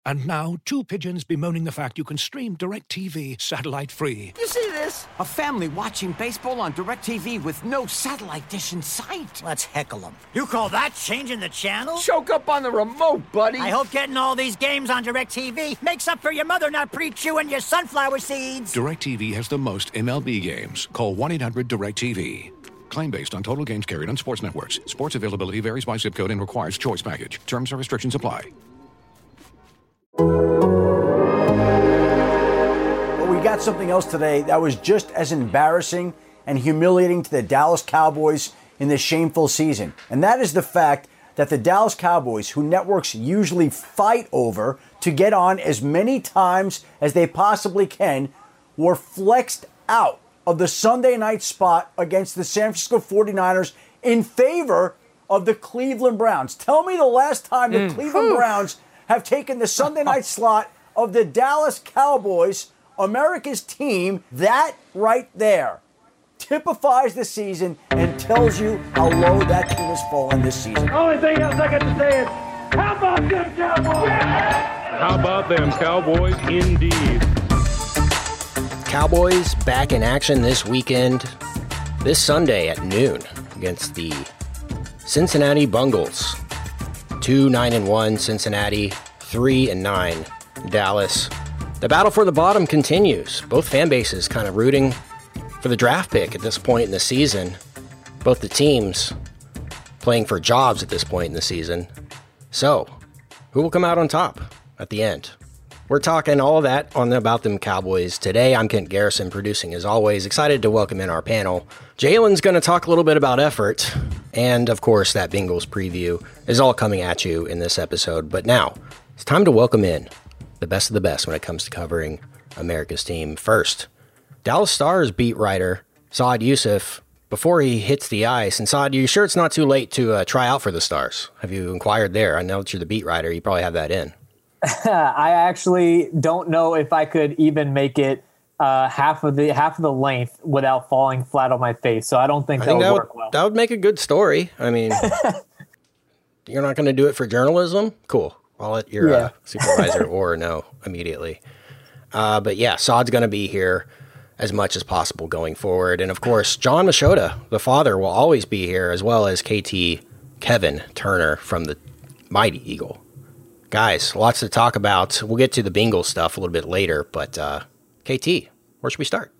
And now, two pigeons bemoaning the fact you can stream DirecTV satellite-free. You see this? A family watching baseball on DirecTV with no satellite dish in sight. Let's heckle them. You call that changing the channel? Choke up on the remote, buddy. I hope getting all these games on DirecTV makes up for your mother not pre-chewing your sunflower seeds. DirecTV has the most MLB games. Call 1-800-DirecTV. Claim based on total games carried on sports networks. Sports availability varies by zip code and requires choice package. Terms and restrictions apply. But we got something else today that was just as embarrassing and humiliating to the Dallas Cowboys in this shameful season. And that is the fact that the Dallas Cowboys, who networks usually fight over to get on as many times as they possibly can, were flexed out of the Sunday night spot against the San Francisco 49ers in favor of the Cleveland Browns. Tell me the last time the Cleveland Browns have taken the Sunday night slot of the Dallas Cowboys, America's team. That right there typifies the season and tells you how low that team has fallen this season. The only thing else I got to say is, how about them Cowboys? How about them Cowboys, indeed. Cowboys back in action this weekend, this Sunday at noon against the Cincinnati Bengals. 2-9-1 Cincinnati, 3-9 Dallas. The battle for the bottom continues. Both fan bases kind of rooting for the draft pick at this point in the season. Both the teams playing for jobs at this point in the season. So, who will come out on top at the end? We're talking all of that on the About Them Cowboys today. I'm Kent Garrison, producing as always. Excited to welcome in our panel. Jalen's going to talk a little bit about effort. And, of course, that Bengals preview is all coming at you in this episode. But now, it's time to welcome in the best of the best when it comes to covering America's team. First, Dallas Stars beat writer Saad Yousuf before he hits the ice. And Saad, you sure it's not too late to try out for the Stars? Have you inquired there? I know that you're the beat writer. You probably have that in. I actually don't know if I could even make it half of the length without falling flat on my face. So I don't think that would work well. That would make a good story. I mean, you're not going to do it for journalism? Cool. I'll let your supervisor or know immediately. But yeah, Saad's going to be here as much as possible going forward. And of course, John Machota, the father, will always be here, as well as KT Kevin Turner from the Mighty Eagle. Guys, lots to talk about. We'll get to the Bengals stuff a little bit later, but KT, where should we start?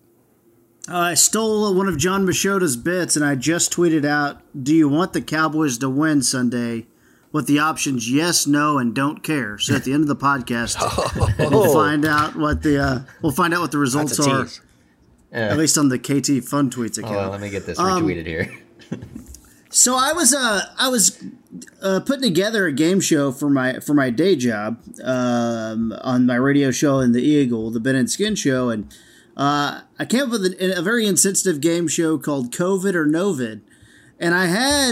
I stole one of John Machota's bits, and I just tweeted out, do you want the Cowboys to win Sunday? With the options yes, no, and don't care. So at the end of the podcast, we'll find out what the results are. At least on the KT Fun Tweets account. Oh, let me get this retweeted here. So I was putting together a game show for my day job on my radio show in the Eagle, the Ben and Skin Show, and I came up with a very insensitive game show called COVID or Novid, and I had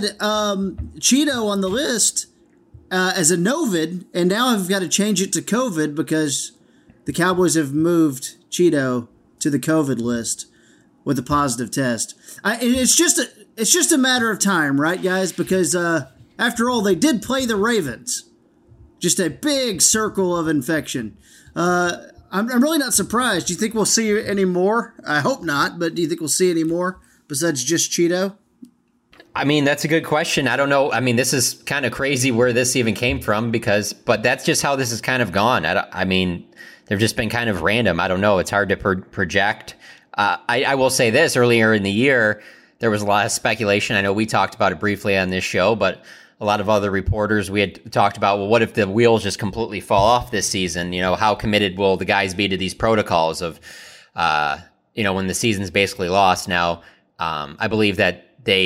Cheeto on the list as a Novid, and now I've got to change it to COVID because the Cowboys have moved Cheeto to the COVID list with a positive test. It's just a matter of time, right, guys? Because after all, they did play the Ravens. Just a big circle of infection. I'm really not surprised. Do you think we'll see any more? I hope not, but do you think we'll see any more besides just Cheeto? I mean, that's a good question. I don't know. I mean, this is kind of crazy where this even came from but that's just how this has kind of gone. I mean, they've just been kind of random. I don't know. It's hard to project. I will say this, earlier in the year, there was a lot of speculation. I know we talked about it briefly on this show, but a lot of other reporters, we had talked about, well, what if the wheels just completely fall off this season? You know, how committed will the guys be to these protocols of, when the season's basically lost? Now, I believe that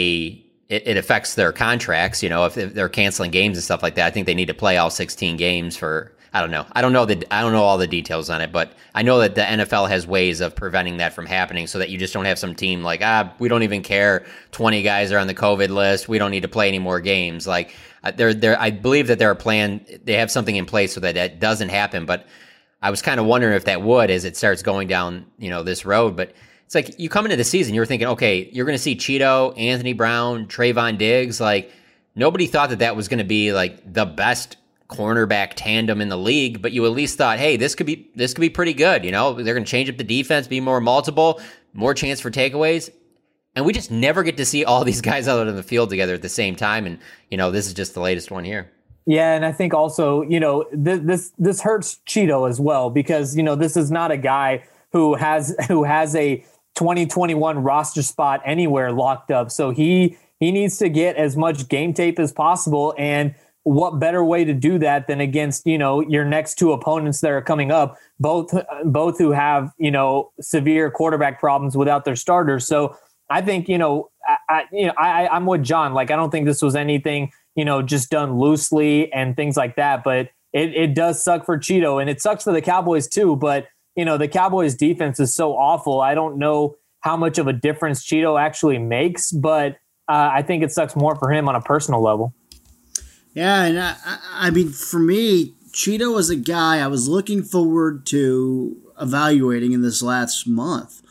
it affects their contracts. You know, if they're canceling games and stuff like that, I think they need to play all 16 games for, I don't know. I don't know all the details on it, but I know that the NFL has ways of preventing that from happening so that you just don't have some team like, we don't even care. 20 guys are on the COVID list. We don't need to play any more games. Like I believe that they have something in place so that doesn't happen. But I was kind of wondering if that would, as it starts going down, this road. But it's like you come into the season, you're thinking, okay, you're going to see Cheeto, Anthony Brown, Trayvon Diggs. Like nobody thought that was going to be like the best cornerback tandem in the league, but you at least thought, hey, this could be pretty good. You know, they're going to change up the defense, be more multiple, more chance for takeaways. And we just never get to see all these guys out on the field together at the same time. And, you know, this is just the latest one here. Yeah, and I think also, you know, this hurts Cheeto as well, because, you know, this is not a guy who has a 2021 roster spot anywhere locked up. So he needs to get as much game tape as possible. And what better way to do that than against, you know, your next two opponents that are coming up, both who have, you know, severe quarterback problems without their starters. So I think, you know, I'm with John. Like, I don't think this was anything, you know, just done loosely and things like that. But it does suck for Cheeto, and it sucks for the Cowboys too. But, you know, the Cowboys defense is so awful. I don't know how much of a difference Cheeto actually makes, but I think it sucks more for him on a personal level. Yeah, and I mean, for me, Cheeto was a guy I was looking forward to evaluating in this last month,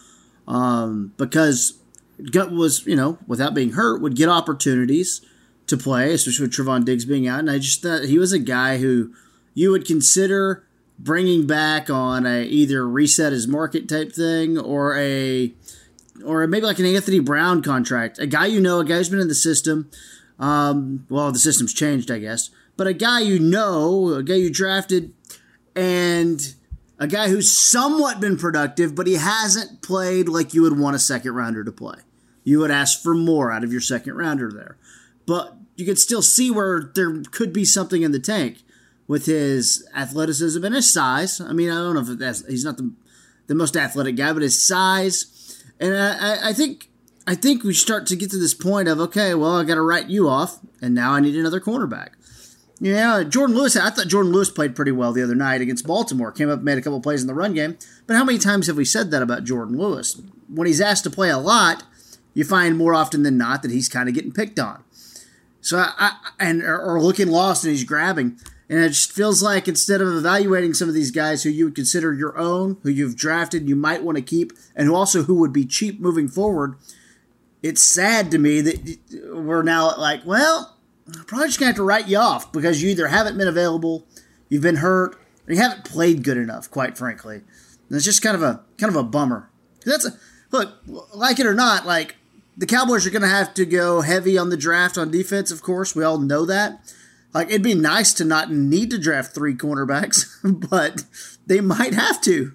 because Gut was, you know, without being hurt, would get opportunities to play, especially with Trevon Diggs being out, and I just thought he was a guy who you would consider bringing back on a either reset his market type thing or maybe like an Anthony Brown contract, a guy you know, a guy who's been in the system. Well, the system's changed, I guess. But a guy you know, a guy you drafted, and a guy who's somewhat been productive, but he hasn't played like you would want a second rounder to play. You would ask for more out of your second rounder there. But you could still see where there could be something in the tank with his athleticism and his size. I mean, I don't know if he's not the most athletic guy, but his size. And I think we start to get to this point of, okay, well, I got to write you off, and now I need another cornerback. Yeah, Jordan Lewis, I thought Jordan Lewis played pretty well the other night against Baltimore. Came up, made a couple plays in the run game. But how many times have we said that about Jordan Lewis? When he's asked to play a lot, you find more often than not that he's kind of getting picked on. So or looking lost and he's grabbing. And it just feels like instead of evaluating some of these guys who you would consider your own, who you've drafted, you might want to keep, and who would be cheap moving forward, it's sad to me that we're now like, well, I'm probably just going to have to write you off because you either haven't been available, you've been hurt, or you haven't played good enough, quite frankly. And it's just kind of a bummer. Look, like it or not, like the Cowboys are going to have to go heavy on the draft on defense, of course. We all know that. Like, it'd be nice to not need to draft 3 cornerbacks, but they might have to.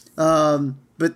But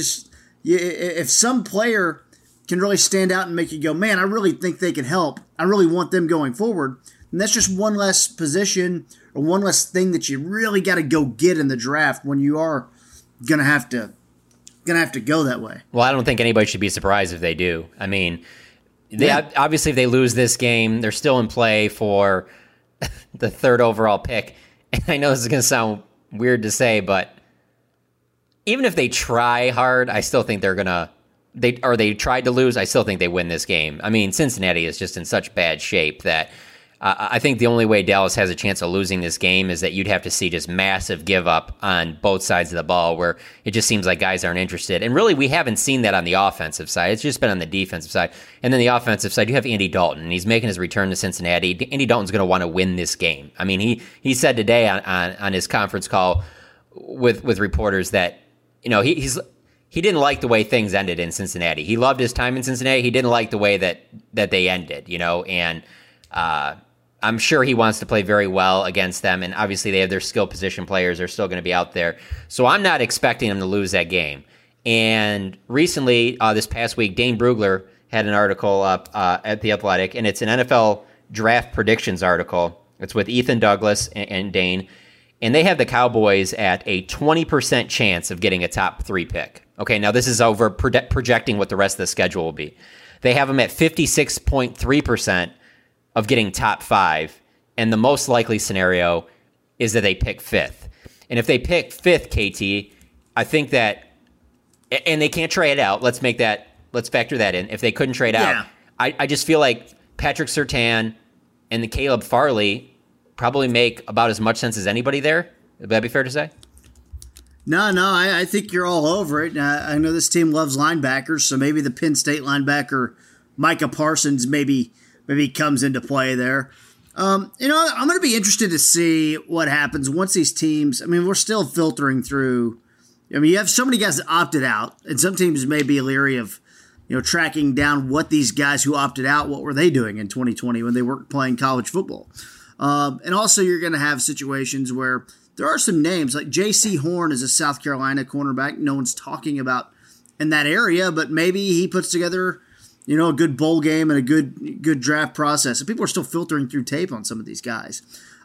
if some player can really stand out and make you go, man, I really think they can help, I really want them going forward, and that's just one less position or one less thing that you really got to go get in the draft when you are going to have to go that way. Well, I don't think anybody should be surprised if they do. I mean, obviously if they lose this game, they're still in play for the 3rd overall pick. And I know this is going to sound weird to say, but even if they try hard, I still think they tried to lose, I still think they win this game. I mean, Cincinnati is just in such bad shape that I think the only way Dallas has a chance of losing this game is that you'd have to see just massive give up on both sides of the ball where it just seems like guys aren't interested. And really, we haven't seen that on the offensive side. It's just been on the defensive side. And then the offensive side, you have Andy Dalton, and he's making his return to Cincinnati. Andy Dalton's going to want to win this game. I mean, he said today on his conference call with reporters that, you know, he didn't like the way things ended in Cincinnati. He loved his time in Cincinnati. He didn't like the way that they ended, you know, and I'm sure he wants to play very well against them, and obviously they have their skill position players are still going to be out there. So I'm not expecting them to lose that game. And recently, this past week, Dane Brugler had an article up at The Athletic, and it's an NFL draft predictions article. It's with Ethan Douglas and Dane, and they have the Cowboys at a 20% chance of getting a top 3 pick. Okay, now this is over projecting what the rest of the schedule will be. They have them at 56.3% of getting top 5, and the most likely scenario is that they pick 5th. And if they pick 5th, KT, I think that, and they can't trade out. Let's factor that in. If they couldn't trade out, I just feel like Patrick Surtain and the Caleb Farley probably make about as much sense as anybody there. Would that be fair to say? No, I think you're all over it. I know this team loves linebackers, so maybe the Penn State linebacker Micah Parsons maybe comes into play there. I'm going to be interested to see what happens once these teams. I mean, we're still filtering through. I mean, you have so many guys that opted out, and some teams may be leery of, tracking down what these guys who opted out, what were they doing in 2020 when they weren't playing college football. And also, you're going to have situations where there are some names like J.C. Horn is a South Carolina cornerback. No one's talking about in that area, but maybe he puts together, a good bowl game and a good draft process. And people are still filtering through tape on some of these guys.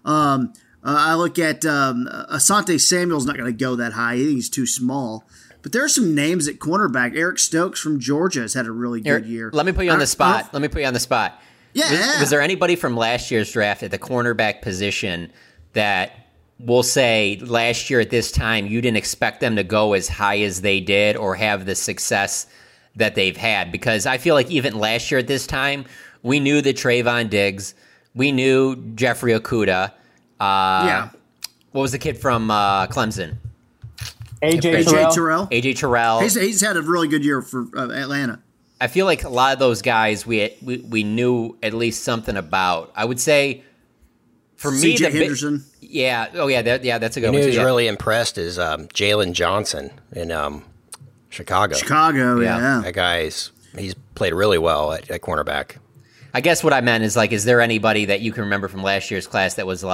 I look at Asante Samuel's not going to go that high. I think he's too small. But there are some names at cornerback. Eric Stokes from Georgia has had a really good year. Let me put you on the spot. Yeah. Was there anybody from last year's draft at the cornerback position that will say last year at this time you didn't expect them to go as high as they did or have the success that they've had? Because I feel like even last year at this time, we knew that Trayvon Diggs, we knew Jeffrey Okudah. What was the kid from Clemson? AJ Terrell. AJ Terrell. He's had a really good year for Atlanta. I feel like a lot of those guys we knew at least something about. I would say for me, CJ Henderson. That's a good one. Who's really impressed is Jalen Johnson in Chicago. Yeah. That guy's he's played really well at cornerback. I guess what I meant is is there anybody that you can remember from last year's class that was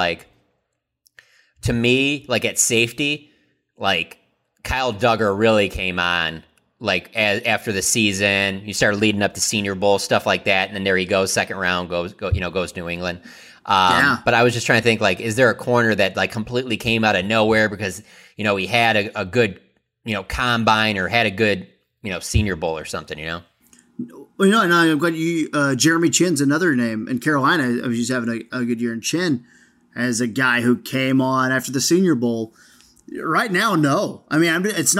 to me, at safety, Kyle Duggar really came on. After the season, you started leading up to Senior Bowl, stuff like that, and then there he goes, second round, goes to New England. But I was just trying to think, is there a corner that completely came out of nowhere because he had a good combine or had a good Senior Bowl or something, Well, and I'm glad you Jeremy Chinn's another name in Carolina. He's having a good year, and Chinn as a guy who came on after the Senior Bowl. Right now, no. I mean, it's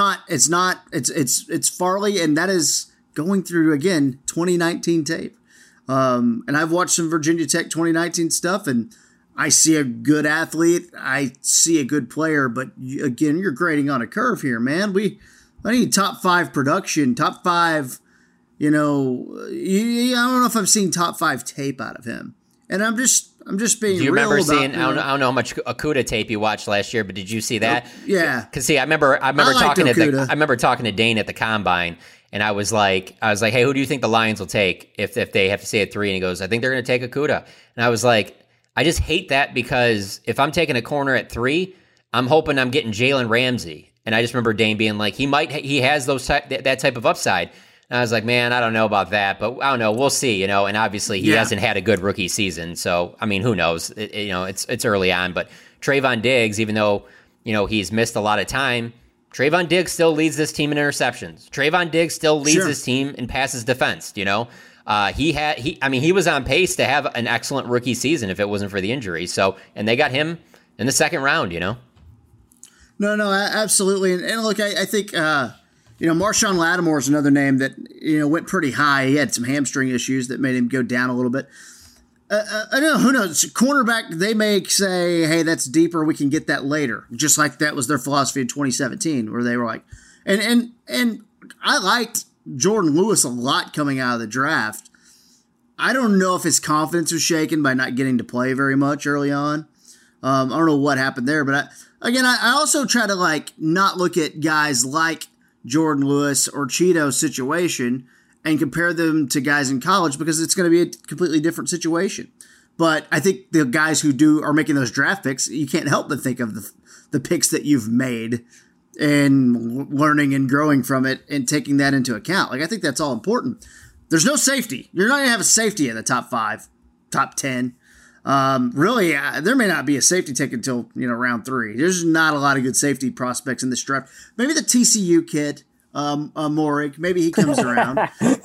Farley, and that is going through, again, 2019 tape. And I've watched some Virginia Tech 2019 stuff, and I see a good athlete. I see a good player, but again, you're grading on a curve here, man. I need top 5 production, top 5, I don't know if I've seen top 5 tape out of him. And I'm just being real. Do you remember about, seeing? I don't know how much Okudah tape you watched last year, but did you see that? Yeah. Because I remember talking to Dane at the combine, and I was like, hey, who do you think the Lions will take if they have to stay at 3? And he goes, I think they're going to take Okudah. And I was like, I just hate that because if I'm taking a corner at 3, I'm hoping I'm getting Jalen Ramsey. And I just remember Dane being like, he has that type of upside. And I was like, man, I don't know about that, but I don't know. We'll see, And obviously, he hasn't had a good rookie season, so I mean, who knows? It's early on, but Trayvon Diggs, even though he's missed a lot of time, Trayvon Diggs still leads this team in interceptions. Trayvon Diggs still leads this team in passes defense. He was on pace to have an excellent rookie season if it wasn't for the injury. So, and they got him in the second round. No, absolutely, and look, I think. Marshawn Lattimore is another name that, went pretty high. He had some hamstring issues that made him go down a little bit. I don't know, who knows? Cornerback, they may say, hey, that's deeper. We can get that later. Just like that was their philosophy in 2017, where they were like, and I liked Jordan Lewis a lot coming out of the draft. I don't know if his confidence was shaken by not getting to play very much early on. I don't know what happened there, but I also try to not look at guys like Jordan Lewis or Cheeto's situation and compare them to guys in college because it's going to be a completely different situation. But I think the guys who are making those draft picks, you can't help but think of the picks that you've made and learning and growing from it and taking that into account. I think that's all important. There's no safety. You're not going to have a safety in the top 5, top 10. Really, there may not be a safety take until round 3. There's not a lot of good safety prospects in this draft. Maybe the TCU kid, Moehrig, maybe he comes around.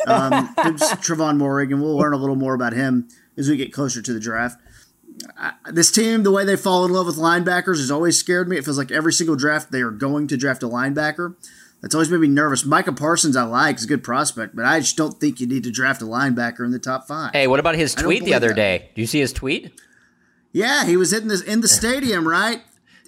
Trevon Moehrig, and we'll learn a little more about him as we get closer to the draft. This team, the way they fall in love with linebackers, has always scared me. It feels like every single draft they are going to draft a linebacker. That's always made me nervous. Micah Parsons I like. He's a good prospect, but I just don't think you need to draft a linebacker in the top 5. Hey, what about his tweet the other day? Do you see his tweet? Yeah, he was in the stadium, right?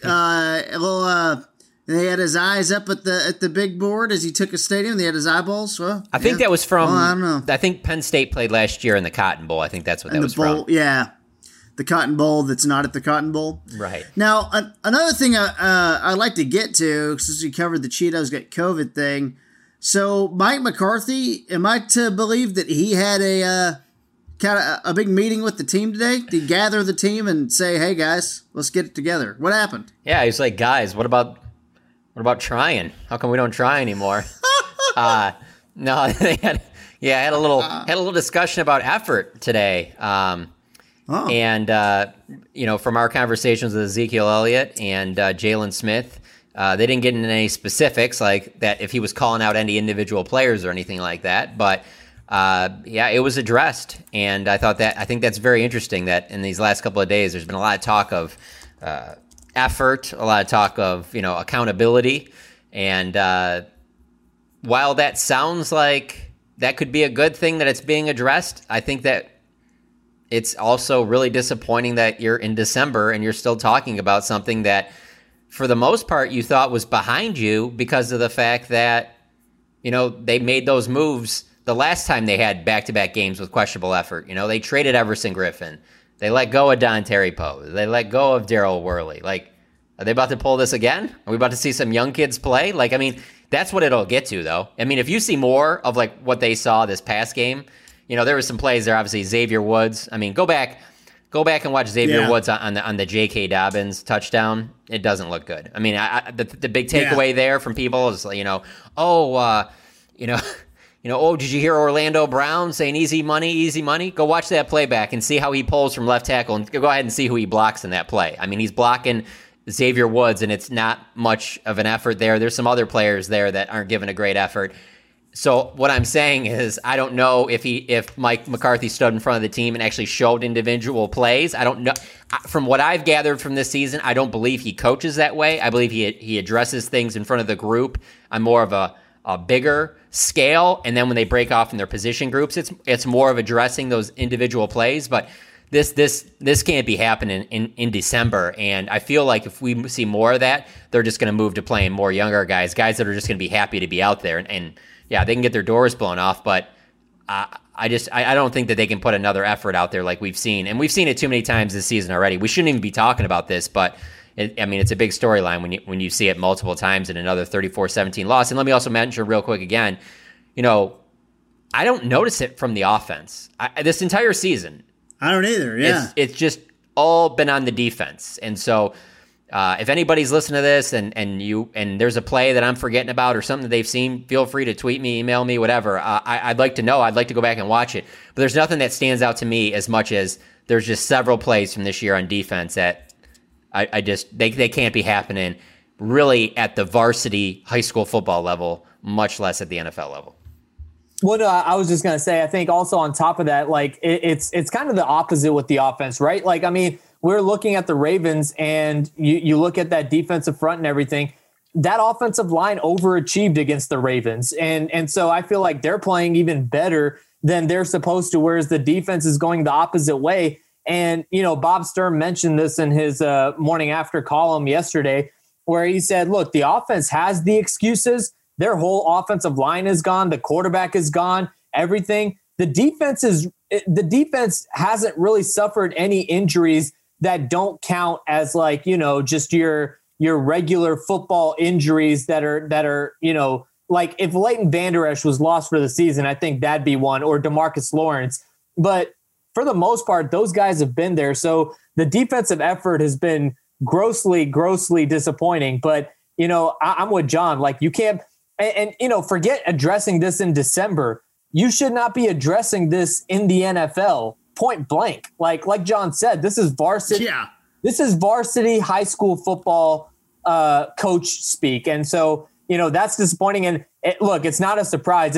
They had his eyes up at the big board as he took a stadium. They had his eyeballs. Well, I think that was from. I don't know. I think Penn State played last year in the Cotton Bowl. I think that's what that was from. Yeah. the Cotton Bowl that's not at the Cotton Bowl. Right. Now, another thing I'd like to get to, since we covered the Cheetos get COVID thing. So Mike McCarthy, am I to believe that he had a big meeting with the team today to gather the team and say, hey guys, let's get it together? What happened? Yeah, he's like, guys, what about trying? How come we don't try anymore? No, they had a little discussion about effort today. And from our conversations with Ezekiel Elliott and Jalen Smith, they didn't get into any specifics like that if he was calling out any individual players or anything like that. But it was addressed, and I think that's very interesting. That in these last couple of days, there's been a lot of talk of effort, a lot of talk of accountability, and while that sounds like that could be a good thing that it's being addressed, I think that it's also really disappointing that you're in December and you're still talking about something that, for the most part, you thought was behind you because of the fact that, they made those moves the last time they had back-to-back games with questionable effort. They traded Everson Griffin. They let go of Don Terry Poe. They let go of Daryl Worley. Like, are they about to pull this again? Are we about to see some young kids play? That's what it'll get to, though. If you see more of what they saw this past game, there was some plays there. Obviously, Xavier Woods. Go back and watch Xavier Woods on the J.K. Dobbins touchdown. It doesn't look good. The big takeaway there from people is, did you hear Orlando Brown saying easy money? Go watch that play back and see how he pulls from left tackle, and go ahead and see who he blocks in that play. He's blocking Xavier Woods, and it's not much of an effort there. There's some other players there that aren't giving a great effort. So what I'm saying is, I don't know if Mike McCarthy stood in front of the team and actually showed individual plays. I don't know. From what I've gathered from this season, I don't believe he coaches that way. I believe he addresses things in front of the group on more of a bigger scale, and then when they break off in their position groups, it's more of addressing those individual plays. But this can't be happening in December, and I feel like if we see more of that, they're just going to move to playing more younger guys that are just going to be happy to be out there, and yeah, they can get their doors blown off, but I don't think that they can put another effort out there like we've seen, and we've seen it too many times this season already. We shouldn't even be talking about this, but it's a big storyline when you see it multiple times in another 34-17 loss. And let me also mention real quick again, I don't notice it from the offense this entire season. I don't either. Yeah, it's just all been on the defense, and so if anybody's listening to this and there's a play that I'm forgetting about or something that they've seen, feel free to tweet me, email me, whatever. I'd like to know. I'd like to go back and watch it. But there's nothing that stands out to me as much as there's just several plays from this year on defense that they can't be happening really at the varsity high school football level, much less at the NFL level. Well, I was just going to say, I think also on top of that, it's kind of the opposite with the offense, right? We're looking at the Ravens, and you look at that defensive front and everything. That offensive line overachieved against the Ravens. And so I feel like they're playing even better than they're supposed to, whereas the defense is going the opposite way. And, Bob Sturm mentioned this in his morning after column yesterday, where he said, look, the offense has the excuses. Their whole offensive line is gone. The quarterback is gone, everything. The defense hasn't really suffered any injuries that don't count as just your regular football injuries that are if Leighton Vander Esch was lost for the season, I think that'd be one, or DeMarcus Lawrence. But for the most part, those guys have been there. So the defensive effort has been grossly, grossly disappointing. But, I'm with John. You can't, and forget addressing this in December. You should not be addressing this in the NFL. Point blank. Like John said, this is varsity. Yeah. This is varsity high school football coach speak. And so, that's disappointing. And it's not a surprise.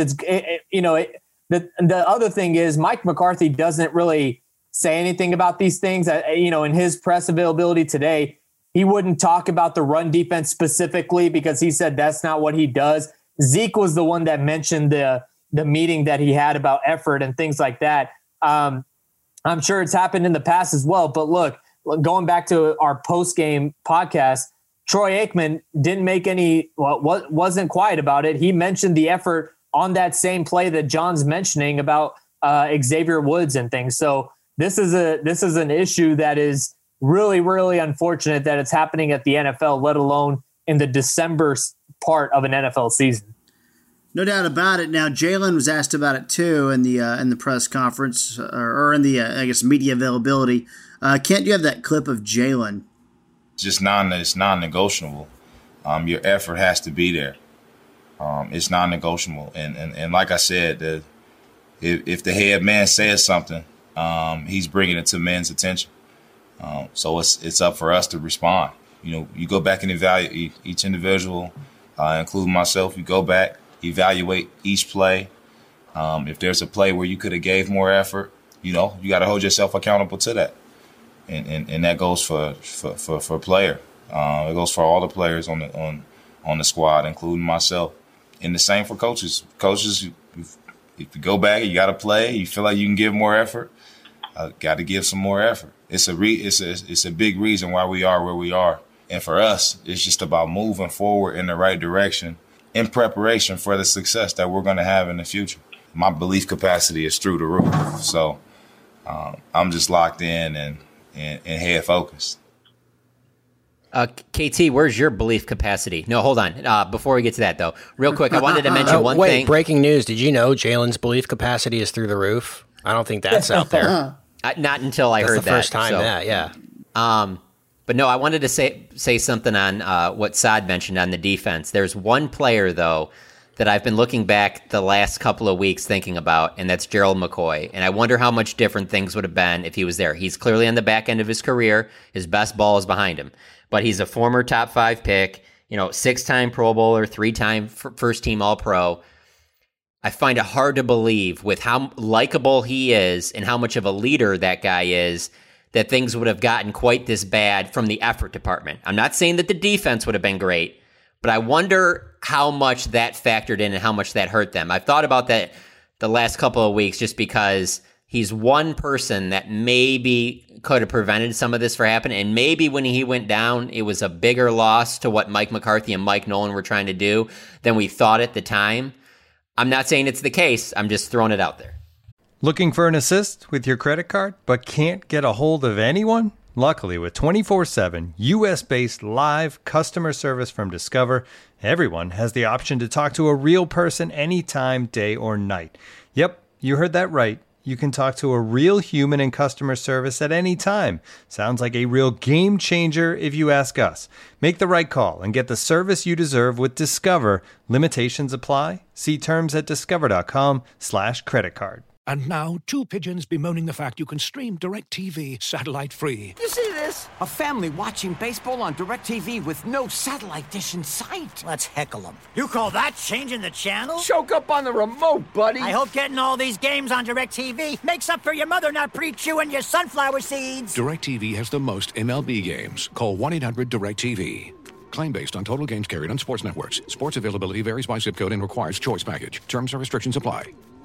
The other thing is Mike McCarthy doesn't really say anything about these things. In his press availability today, he wouldn't talk about the run defense specifically because he said that's not what he does. Zeke was the one that mentioned the meeting that he had about effort and things like that. I'm sure it's happened in the past as well. But look, going back to our post-game podcast, Troy Aikman didn't make wasn't quiet about it. He mentioned the effort on that same play that John's mentioning about Xavier Woods and things. So, this is an issue that is really, really unfortunate that it's happening at the NFL, let alone in the December part of an NFL season. No doubt about it. Now, Jalen was asked about it too in the press conference or in the I guess media availability. Kent, you have that clip of Jalen? It's non-negotiable. Your effort has to be there. It's non-negotiable, and like I said, if the head man says something, he's bringing it to men's attention. So it's up for us to respond. You go back and evaluate each individual, including myself. You go back, evaluate each play. If there's a play where you could have gave more effort, you got to hold yourself accountable to that. And that goes for player. It goes for all the players on the squad, including myself. And the same for coaches. Coaches, if you go back, you got to play. You feel like you can give more effort. Got to give some more effort. It's a big reason why we are where we are. And for us, it's just about moving forward in the right direction in preparation for the success that we're going to have in the future. My belief capacity is through the roof. So I'm just locked in and head focused. KT, where's your belief capacity? No, hold on. Before we get to that, though, real quick, I wanted to mention one thing. Breaking news. Did you know Jalen's belief capacity is through the roof? I don't think that's out there. Not until I heard that. First time that, yeah. But no, I wanted to say something on what Saad mentioned on the defense. There's one player, though, that I've been looking back the last couple of weeks thinking about, and that's Gerald McCoy. And I wonder how much different things would have been if he was there. He's clearly on the back end of his career. His best ball is behind him. But he's a former top 5 pick, 6-time Pro Bowler, 3-time first team All-Pro. I find it hard to believe with how likable he is and how much of a leader that guy is that things would have gotten quite this bad from the effort department. I'm not saying that the defense would have been great, but I wonder how much that factored in and how much that hurt them. I've thought about that the last couple of weeks just because he's one person that maybe could have prevented some of this from happening. And maybe when he went down, it was a bigger loss to what Mike McCarthy and Mike Nolan were trying to do than we thought at the time. I'm not saying it's the case. I'm just throwing it out there. Looking for an assist with your credit card, but can't get a hold of anyone? Luckily, with 24/7 U.S.-based live customer service from Discover, everyone has the option to talk to a real person anytime, day or night. Yep, you heard that right. You can talk to a real human in customer service at any time. Sounds like a real game changer if you ask us. Make the right call and get the service you deserve with Discover. Limitations apply. See terms at discover.com/creditcard. And now, 2 pigeons bemoaning the fact you can stream DirecTV satellite-free. You see this? A family watching baseball on DirecTV with no satellite dish in sight. Let's heckle them. You call that changing the channel? Choke up on the remote, buddy. I hope getting all these games on DirecTV makes up for your mother not pre-chewing your sunflower seeds. DirecTV has the most MLB games. Call 1-800-DirecTV. Claim based on total games carried on sports networks. Sports availability varies by zip code and requires choice package. Terms and restrictions apply.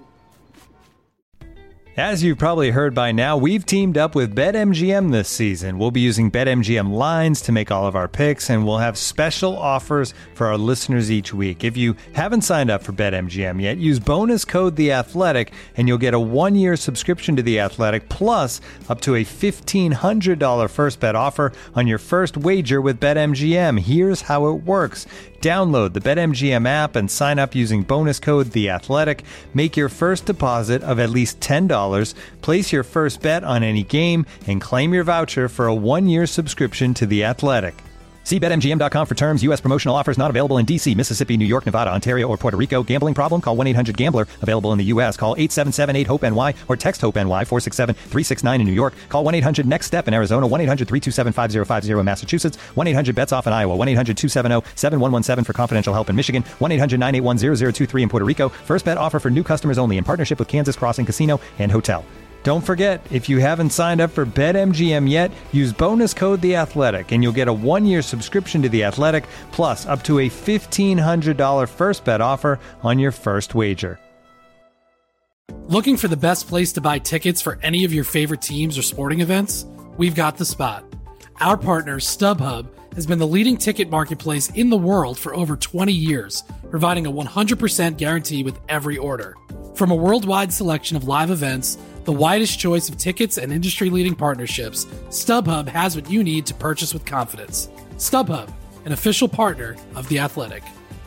As you've probably heard by now, we've teamed up with BetMGM this season. We'll be using BetMGM lines to make all of our picks, and we'll have special offers for our listeners each week. If you haven't signed up for BetMGM yet, use bonus code The Athletic, and you'll get a 1-year subscription to The Athletic, plus up to a $1,500 first bet offer on your first wager with BetMGM. Here's how it works. Download the BetMGM app and sign up using bonus code The Athletic. Make your first deposit of at least $10. Place your first bet on any game and claim your voucher for a 1-year subscription to The Athletic. See BetMGM.com for terms. U.S. promotional offers not available in D.C., Mississippi, New York, Nevada, Ontario, or Puerto Rico. Gambling problem? Call 1-800-GAMBLER. Available in the U.S. Call 877-8-HOPE-NY or text HOPE-NY 467-369 in New York. Call 1-800-NEXT-STEP in Arizona. 1-800-327-5050 in Massachusetts. 1-800-BETS-OFF in Iowa. 1-800-270-7117 for confidential help in Michigan. 1-800-981-0023 in Puerto Rico. First bet offer for new customers only in partnership with Kansas Crossing Casino and Hotel. Don't forget, if you haven't signed up for BetMGM yet, use bonus code The Athletic, and you'll get a 1-year subscription to The Athletic, plus up to a $1,500 first bet offer on your first wager. Looking for the best place to buy tickets for any of your favorite teams or sporting events? We've got the spot. Our partner, StubHub, has been the leading ticket marketplace in the world for over 20 years, providing a 100% guarantee with every order. From a worldwide selection of live events, the widest choice of tickets, and industry-leading partnerships, StubHub has what you need to purchase with confidence. StubHub, an official partner of The Athletic.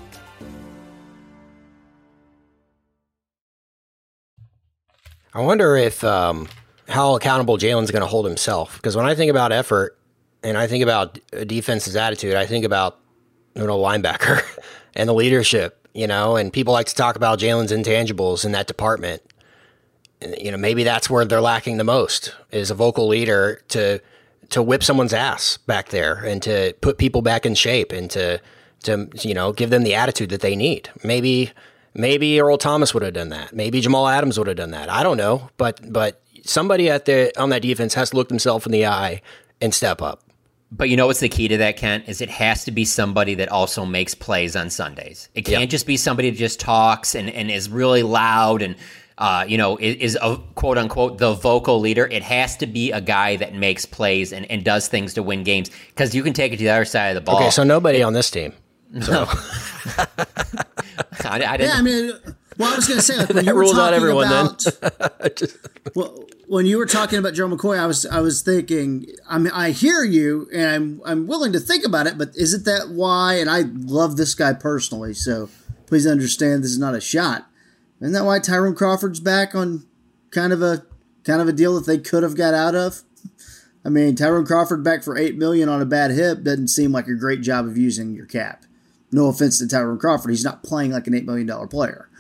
I wonder if how accountable Jalen's going to hold himself. Because when I think about effort and I think about a defense's attitude, I think about linebacker and the leadership. And people like to talk about Jalen's intangibles in that department. And, maybe that's where they're lacking the most, is a vocal leader to whip someone's ass back there and to put people back in shape and to give them the attitude that they need. Maybe Earl Thomas would have done that. Maybe Jamal Adams would have done that. I don't know, but somebody on that defense has to look themselves in the eye and step up. But what's the key to that, Kent, is it has to be somebody that also makes plays on Sundays. It can't just be somebody that just talks and is really loud and, is a quote unquote the vocal leader. It has to be a guy that makes plays and does things to win games, because you can take it to the other side of the ball. Okay, so nobody on this team. So. I didn't. Yeah, I mean, I was going to say, like, when that you were rules out talking everyone about, then. When you were talking about Joe McCoy, I was thinking, I hear you, and I'm willing to think about it, but isn't that why? And I love this guy personally, so please understand this is not a shot. Isn't that why Tyrone Crawford's back on kind of a deal that they could have got out of? I mean, Tyrone Crawford back for $8 million on a bad hip doesn't seem like a great job of using your cap. No offense to Tyrone Crawford, he's not playing like an $8 million player.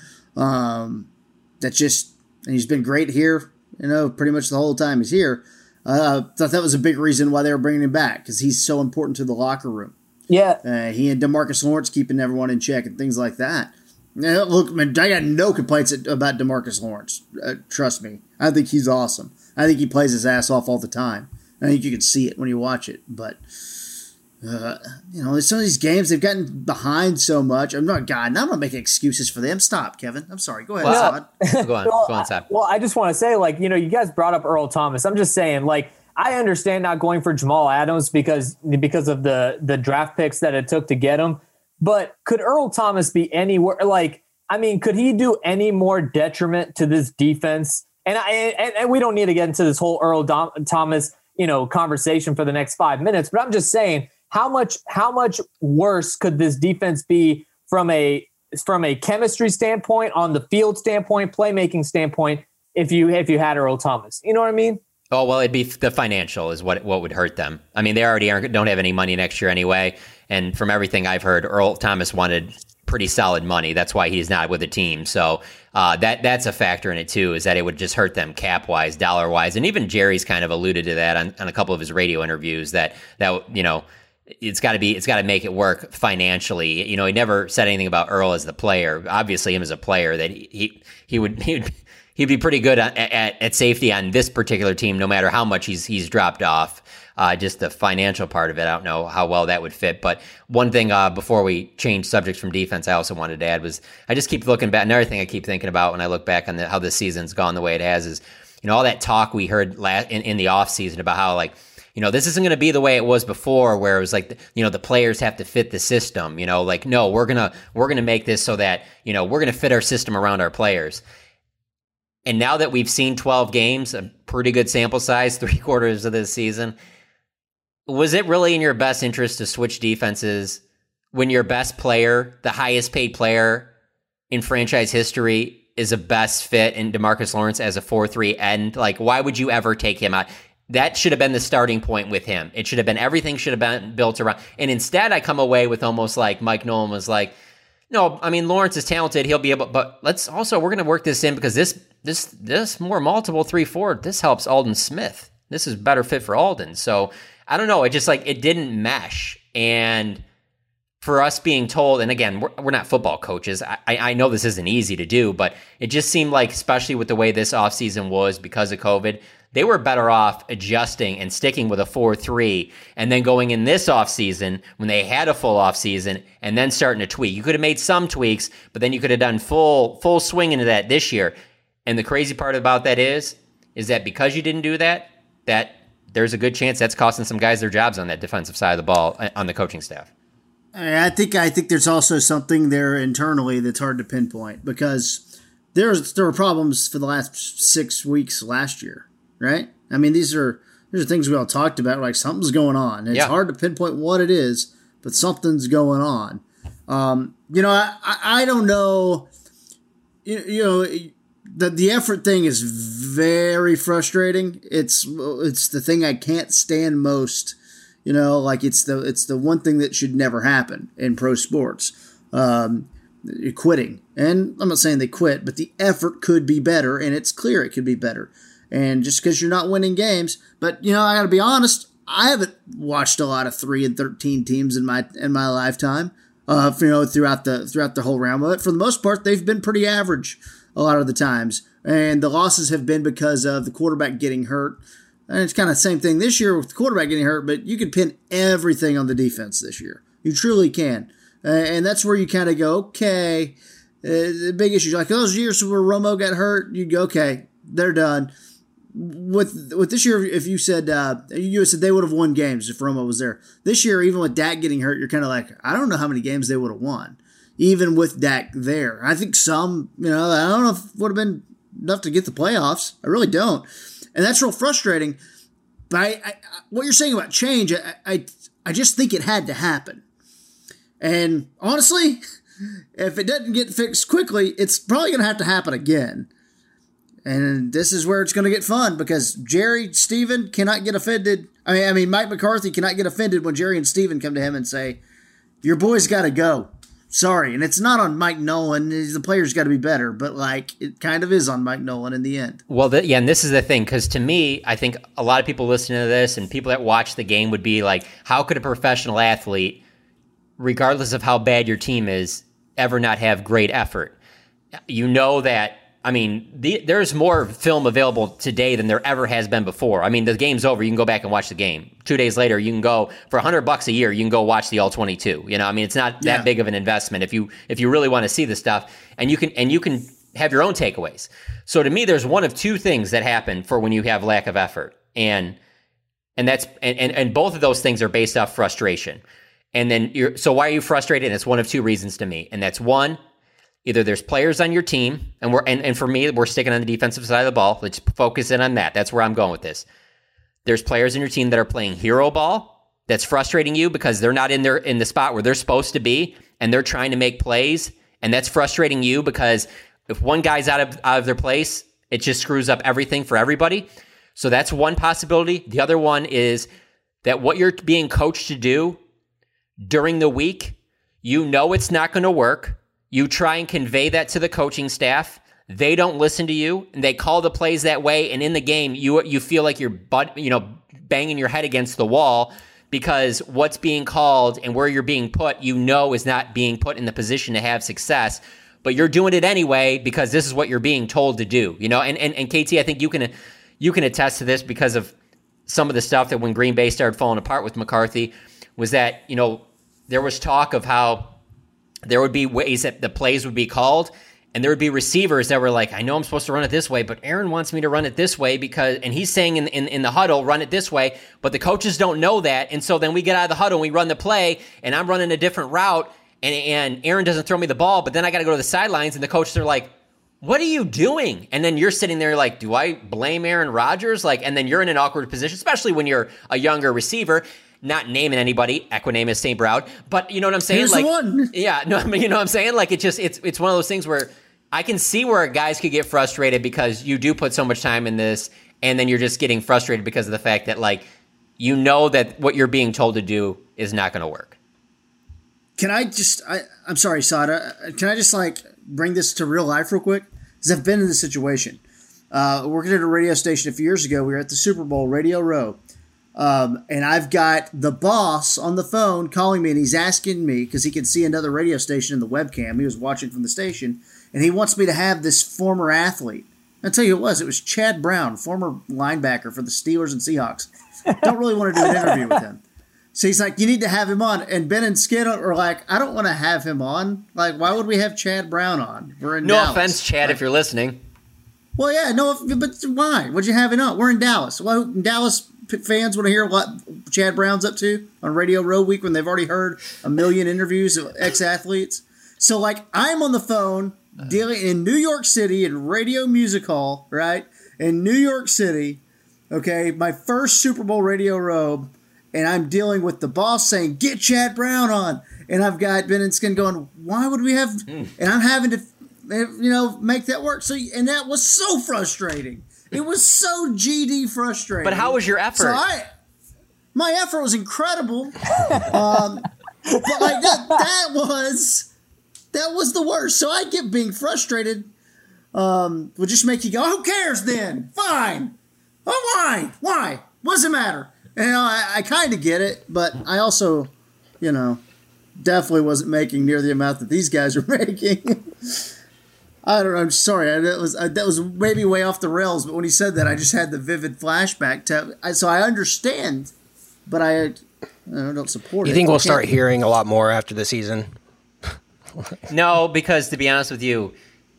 And he's been great here, pretty much the whole time he's here. Thought that was a big reason why they were bringing him back, because he's so important to the locker room. Yeah. He and DeMarcus Lawrence keeping everyone in check and things like that. Now, look, man, I got no complaints about DeMarcus Lawrence. Trust me. I think he's awesome. I think he plays his ass off all the time. I think you can see it when you watch it. But, some of these games, they've gotten behind so much. I'm not making excuses for them. Stop, Kevin. I'm sorry. Go ahead, Todd. Go on, Todd. Well, I just want to say, you guys brought up Earl Thomas. I'm just saying, I understand not going for Jamal Adams because of the draft picks that it took to get him. But could Earl Thomas be anywhere? Could he do any more detriment to this defense? And we don't need to get into this whole Earl Thomas, conversation for the next 5 minutes. But I'm just saying, how much worse could this defense be from a chemistry standpoint, on the field standpoint, playmaking standpoint, if you had Earl Thomas? You know what I mean? Oh, well, it'd be the financial is what would hurt them. I mean, they already don't have any money next year anyway. And from everything I've heard, Earl Thomas wanted pretty solid money. That's why he's not with the team. So that's a factor in it too, is that it would just hurt them cap-wise, dollar-wise. And even Jerry's kind of alluded to that on a couple of his radio interviews, that it's got to make it work financially. He never said anything about Earl as the player. Obviously, him as a player, that he'd be pretty good at safety on this particular team, no matter how much he's dropped off. Just the financial part of it, I don't know how well that would fit. But one thing before we change subjects from defense, I also wanted to add was, I just keep looking back. Another thing I keep thinking about when I look back on how this season's gone the way it has is, all that talk we heard in the offseason about how, this isn't going to be the way it was before, where it was the players have to fit the system. No, we're gonna make this so that we're gonna fit our system around our players. And now that we've seen 12 games, a pretty good sample size, 3/4 of this season, was it really in your best interest to switch defenses when your best player, the highest paid player in franchise history, is a best fit in DeMarcus Lawrence as a 4-3 end? Why would you ever take him out? That should have been the starting point with him. It should have been, everything should have been built around. And instead, I come away with almost like Mike Nolan was like, no, I mean, Lawrence is talented. He'll be able, but we're going to work this in, because this more multiple 3-4, this helps Aldon Smith. This is a better fit for Aldon. So I don't know. It just it didn't mesh. And for us being told, and again, we're not football coaches. I know this isn't easy to do, but it just seemed like, especially with the way this offseason was because of COVID, they were better off adjusting and sticking with a 4-3, and then going in this offseason when they had a full offseason and then starting to tweak. You could have made some tweaks, but then you could have done full swing into that this year. And the crazy part about that is that because you didn't do that there's a good chance that's costing some guys their jobs on that defensive side of the ball on the coaching staff. I think there's also something there internally that's hard to pinpoint, because there were problems for the last 6 weeks last year, right? I mean, these are things we all talked about. Like, something's going on. It's hard to pinpoint what it is, but something's going on. I don't know. The effort thing is very frustrating. It's the thing I can't stand most. It's the one thing that should never happen in pro sports. Quitting. And I'm not saying they quit, but the effort could be better, and it's clear it could be better. And just because you're not winning games, but I got to be honest, I haven't watched a lot of 3-13 teams in my lifetime. Throughout the whole realm of it. For the most part, they've been pretty average a lot of the times, and the losses have been because of the quarterback getting hurt. And it's kind of the same thing this year with the quarterback getting hurt, but you can pin everything on the defense this year. You truly can. And that's where you kind of go, okay, the big issues. Like those years where Romo got hurt, you go, okay, they're done. With this year, if you said they would have won games if Romo was there. This year, even with Dak getting hurt, you're kind of like, I don't know how many games they would have won, even with Dak there. I think some, I don't know if it would have been enough to get the playoffs. I really don't. And that's real frustrating. But what you're saying about change, I just think it had to happen. And honestly, if it doesn't get fixed quickly, it's probably going to have to happen again. And this is where it's going to get fun because Jerry, Stephen cannot get offended. I mean, Mike McCarthy cannot get offended when Jerry and Stephen come to him and say, your boy's got to go. Sorry. And it's not on Mike Nolan. The player's got to be better. But, it kind of is on Mike Nolan in the end. Well, and this is the thing. Because to me, I think a lot of people listening to this and people that watch the game would be like, how could a professional athlete, regardless of how bad your team is, ever not have great effort? That. I mean, there's more film available today than there ever has been before. I mean, the game's over. You can go back and watch the game. 2 days later, you can go for $100 a year. You can go watch the All-22. It's not that big of an investment if you really want to see the stuff, and you can have your own takeaways. So to me, there's one of two things that happen for when you have lack of effort, and that's and both of those things are based off frustration. And then so why are you frustrated? And it's one of two reasons to me, and that's one. Either there's players on your team, and for me, we're sticking on the defensive side of the ball. Let's focus in on that. That's where I'm going with this. There's players in your team that are playing hero ball. That's frustrating you because they're not in the spot where they're supposed to be, and they're trying to make plays, and that's frustrating you because if one guy's out of their place, it just screws up everything for everybody. So that's one possibility. The other one is that what you're being coached to do during the week, it's not going to work. You try and convey that to the coaching staff. They don't listen to you, and they call the plays that way. And in the game, you feel like you're banging your head against the wall because what's being called and where you're being put, is not being put in the position to have success. But you're doing it anyway because this is what you're being told to do. And KT, I think you can attest to this because of some of the stuff that when Green Bay started falling apart with McCarthy was that there was talk of how there would be ways that the plays would be called, and there would be receivers that were like, I know I'm supposed to run it this way, but Aaron wants me to run it this way and he's saying in the huddle, run it this way, but the coaches don't know that. And so then we get out of the huddle and we run the play, and I'm running a different route, and Aaron doesn't throw me the ball, but then I got to go to the sidelines, and the coaches are like, what are you doing? And then you're sitting there like, do I blame Aaron Rodgers? And then you're in an awkward position, especially when you're a younger receiver. Not naming anybody, Equinemius St. Brown, but you know what I'm saying? Here's the one. Yeah, no, I mean, you know what I'm saying? It's one of those things where I can see where guys could get frustrated because you do put so much time in this, and then you're just getting frustrated because of the fact that that what you're being told to do is not going to work. Can I just, I'm sorry, Sada, can I just bring this to real life real quick? Because I've been in this situation. Working at a radio station a few years ago, we were at the Super Bowl, Radio Row. And I've got the boss on the phone calling me, and he's asking me because he can see another radio station in the webcam. He was watching from the station, and he wants me to have this former athlete. I'll tell you who it was Chad Brown, former linebacker for the Steelers and Seahawks. Don't really want to do an interview with him. So he's like, you need to have him on. And Ben and Skid are like, I don't want to have him on. Why would we have Chad Brown on? We're in Dallas. Offense, Chad, if you're listening. Well, yeah, but why? What'd you have him on? We're in Dallas. Well, Dallas fans want to hear what Chad Brown's up to on Radio Row Week when they've already heard a million interviews of ex-athletes. So, I'm on the phone dealing in New York City in Radio Music Hall, right? In New York City, okay, my first Super Bowl radio robe, and I'm dealing with the boss saying, "Get Chad Brown on," and I've got Ben and Skin going, "Why would we have?" And I'm having to, make that work. So, and that was so frustrating. It was so GD frustrating. But how was your effort? So my effort was incredible. But like that was the worst. So I get being frustrated. Will just make you go, who cares then? Fine. Oh, why? What does it matter? And I kind of get it, but I also, definitely wasn't making near the amount that these guys are making. I don't know. I'm sorry. That was maybe way off the rails, but when he said that, I just had the vivid flashback. So I understand, but I don't support it. You think we'll start hearing a lot more after the season? No, because to be honest with you,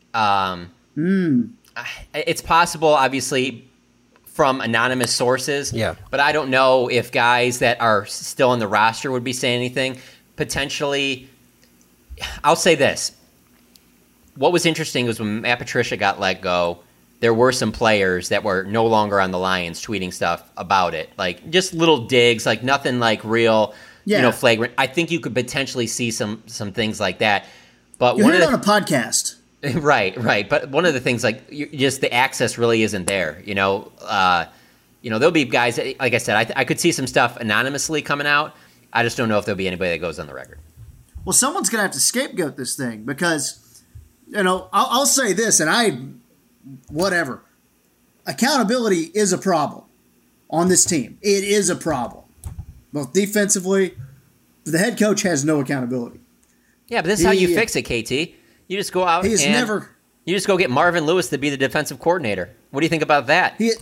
it's possible, obviously, from anonymous sources. Yeah. But I don't know if guys that are still on the roster would be saying anything. Potentially, I'll say this. What was interesting was when Matt Patricia got let go, there were some players that were no longer on the Lions tweeting stuff about it. Like, just little digs, like nothing like real, flagrant. I think you could potentially see some things like that. But you heard it on a podcast. Right. But one of the things, just the access really isn't there. There'll be guys, like I said, I could see some stuff anonymously coming out. I just don't know if there'll be anybody that goes on the record. Well, someone's going to have to scapegoat this thing because, I'll say this, and whatever. Accountability is a problem on this team. It is a problem. Both defensively, the head coach has no accountability. Yeah, but this is how you fix it, KT. You just go out you just go get Marvin Lewis to be the defensive coordinator. What do you think about that? I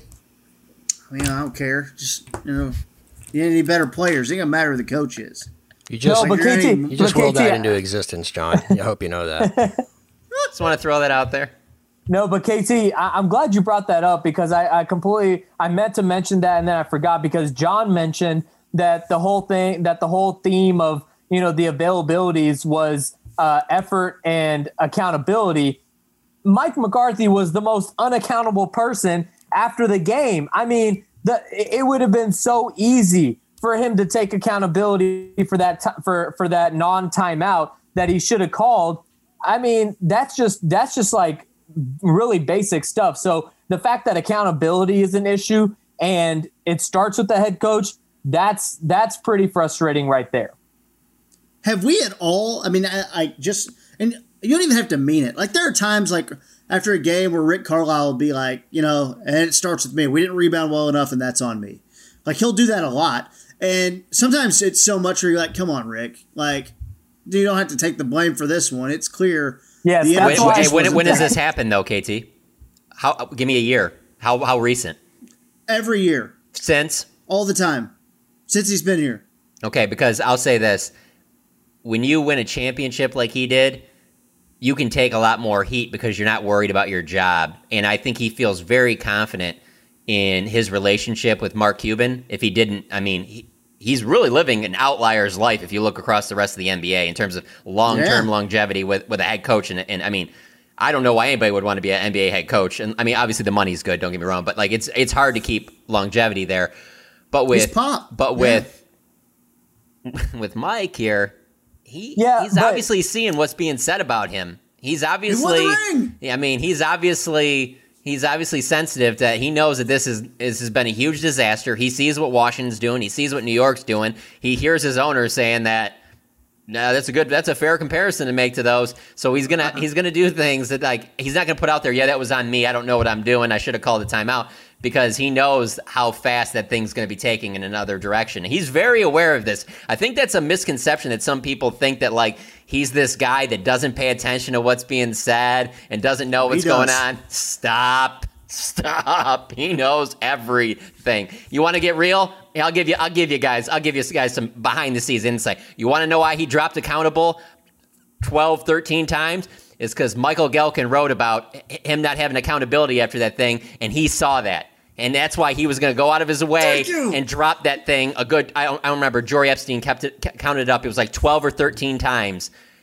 don't care. Just, you need any better players. It doesn't matter who the coach is. You just willed that into existence, John. I hope you know that. Just want to throw that out there. No, but KT, I'm glad you brought that up because I meant to mention that and then I forgot because John mentioned that the whole theme of, the availabilities was effort and accountability. Mike McCarthy was the most unaccountable person after the game. I mean, it would have been so easy for him to take accountability for that for that non-timeout that he should have called. I mean, that's just like really basic stuff. So the fact that accountability is an issue and it starts with the head coach, that's pretty frustrating right there. Have we at all? I mean, and you don't even have to mean it. Like, there are times, like, after a game where Rick Carlisle will be like, and it starts with me. We didn't rebound well enough, and that's on me. Like, he'll do that a lot. And sometimes it's so much where you're like, come on, Rick. Like, you don't have to take the blame for this one. It's clear. Yes, when does this happen, though, KT? Give me a year. How recent? Every year. Since? All the time. Since he's been here. Okay, because I'll say this. When you win a championship like he did, you can take a lot more heat because you're not worried about your job. And I think he feels very confident in his relationship with Mark Cuban. If he didn't, he's really living an outlier's life if you look across the rest of the NBA in terms of long-term longevity with a head coach. And I don't know why anybody would want to be an NBA head coach. And obviously the money's good, don't get me wrong, but it's hard to keep longevity there. But with Mike here, he's obviously seeing what's being said about him. He's obviously, he's obviously sensitive that he knows that this has been a huge disaster. He sees what Washington's doing. He sees what New York's doing. He hears his owner saying that, no, that's a fair comparison to make to those. So he's gonna do things that he's not gonna put out there. Yeah, that was on me. I don't know what I'm doing. I should have called a timeout because he knows how fast that thing's gonna be taking in another direction. He's very aware of this. I think that's a misconception that some people think that he's this guy that doesn't pay attention to what's being said and doesn't know what's going on. Stop. He knows everything. You want to get real? I'll give you guys some behind the scenes insight. You want to know why he dropped accountable 12, 13 times? It's because Michael Gelkin wrote about him not having accountability after that thing, and he saw that. And that's why he was going to go out of his way and drop that thing I don't remember. Jory Epstein counted it up. It was 12 or 13 times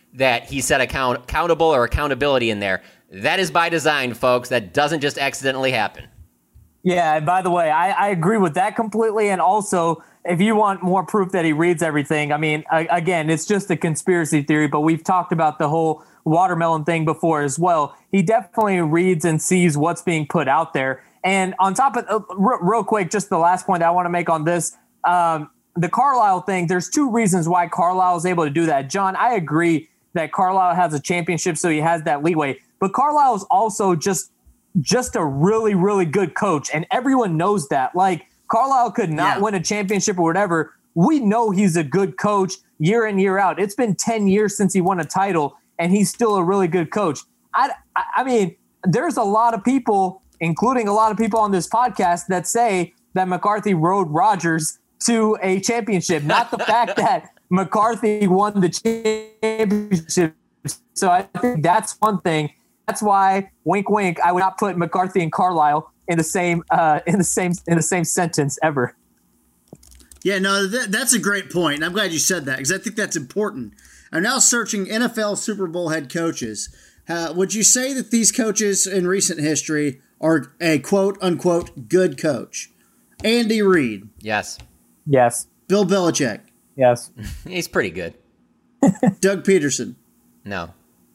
that he said accountable or accountability in there. That is by design, folks. That doesn't just accidentally happen. Yeah, and by the way, I agree with that completely. And also, if you want more proof that he reads everything, I mean, again, it's just a conspiracy theory, but we've talked about the whole watermelon thing before as well. He definitely reads and sees what's being put out there. And on top of real quick, just the last point I want to make on this, the Carlisle thing, there's two reasons why Carlisle is able to do that. John, I agree that Carlisle has a championship, so he has that leeway. But Carlisle is also just a really, really good coach, and everyone knows that. Like, Carlisle could not win a championship or whatever. We know he's a good coach year in, year out. It's been 10 years since he won a title, and he's still a really good coach. I mean, there's a lot of people, including a lot of people on this podcast, that say that McCarthy rode Rodgers to a championship, not the fact that McCarthy won the championship. So I think that's one thing. That's why, wink, wink, I would not put McCarthy and Carlisle in the same sentence ever. Yeah, no, that's a great point. And I'm glad you said that because I think that's important. I'm now searching NFL Super Bowl head coaches. Would you say that these coaches in recent history are a quote unquote good coach? Andy Reid. Yes. Yes. Bill Belichick. Yes. He's pretty good. Doug Peterson. No.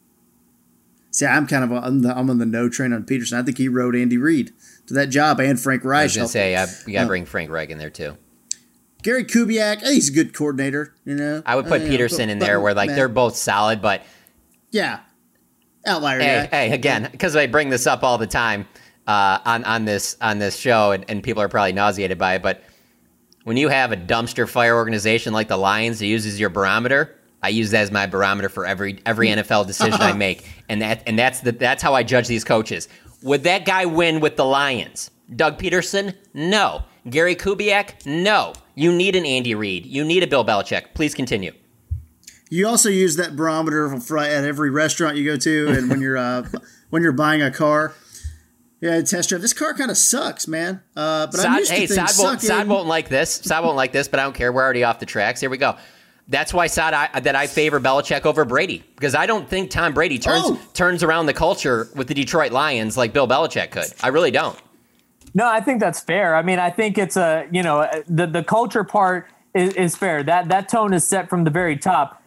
See, I'm kind of I'm on the no train on Peterson. I think he rode Andy Reid to that job and Frank Reich. I was going to say, you got to bring Frank Reich in there too. Gary Kubiak, he's a good coordinator. You know, I would put Peterson in there where they're both solid, but yeah, outlier. Hey, again, because I bring this up all the time on this show, and people are probably nauseated by it. But when you have a dumpster fire organization like the Lions that uses your barometer, I use that as my barometer for every NFL decision I make, and that's how I judge these coaches. Would that guy win with the Lions? Doug Peterson? No. Gary Kubiak? No. You need an Andy Reid. You need a Bill Belichick. Please continue. You also use that barometer at every restaurant you go to, and when you're buying a car. Yeah, test drive. This car kind of sucks, man. But I'm used to things sucking. Saad won't like this. Saad won't like this, but I don't care. We're already off the tracks. Here we go. That's why, Saad, I favor Belichick over Brady, because I don't think Tom Brady turns around the culture with the Detroit Lions like Bill Belichick could. I really don't. No, I think that's fair. I mean, I think it's the culture part is fair. That tone is set from the very top,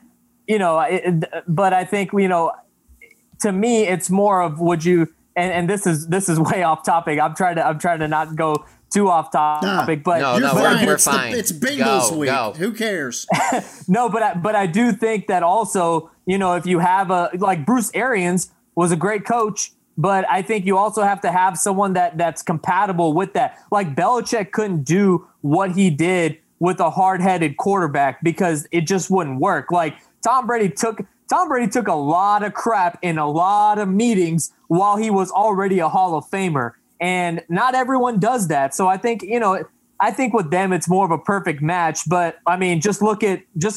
but I think, to me, it's more of would you, and this is way off topic. I'm trying to not go too off topic, but we're fine. It's Bengals week. Who cares? No, but I do think that also, if you have like Bruce Arians was a great coach, but I think you also have to have someone that's compatible with that. Like Belichick couldn't do what he did with a hard-headed quarterback because it just wouldn't work. Like Tom Brady took a lot of crap in a lot of meetings while he was already a Hall of Famer. And not everyone does that. So I think, with them, it's more of a perfect match. But I mean, just look at Bill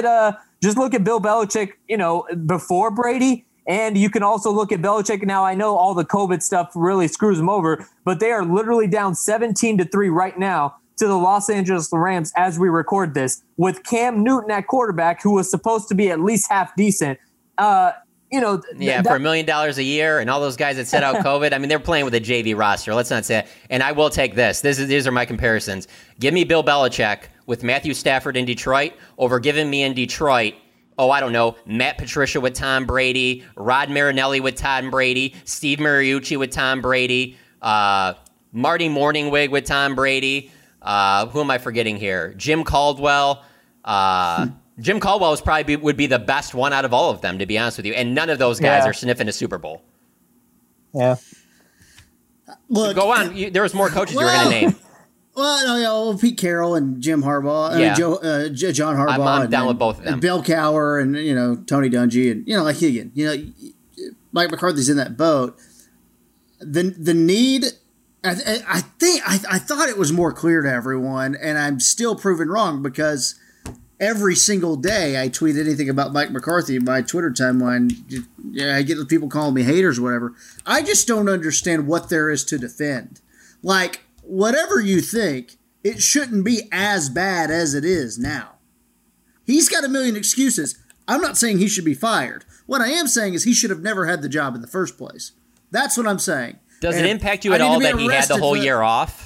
Belichick, before Brady. And you can also look at Belichick. Now, I know all the COVID stuff really screws him over, but they are literally down 17-3 right now to the Los Angeles Rams as we record this, with Cam Newton at quarterback, who was supposed to be at least half decent. For $1 million a year and all those guys that set out COVID. I mean, they're playing with a JV roster. Let's not say that. And I will take this. These are my comparisons. Give me Bill Belichick with Matthew Stafford in Detroit over giving me in Detroit, Matt Patricia with Tom Brady, Rod Marinelli with Tom Brady, Steve Mariucci with Tom Brady, Marty Morningwig with Tom Brady. Who am I forgetting here? Jim Caldwell. Jim Caldwell would be the best one out of all of them, to be honest with you. And none of those guys are sniffing a Super Bowl. Yeah. Look, so go on. There was more coaches you were going to name. Well, Pete Carroll and Jim Harbaugh, John Harbaugh. I'm down with both of them. And Bill Cowher and Tony Dungy and Mike McCarthy's in that boat. The need. I thought it was more clear to everyone, and I'm still proven wrong because every single day I tweet anything about Mike McCarthy in my Twitter timeline. I get people calling me haters or whatever. I just don't understand what there is to defend. Like, whatever you think, it shouldn't be as bad as it is now. He's got a million excuses. I'm not saying he should be fired. What I am saying is he should have never had the job in the first place. That's what I'm saying. Does it impact you at all that he had the whole year off?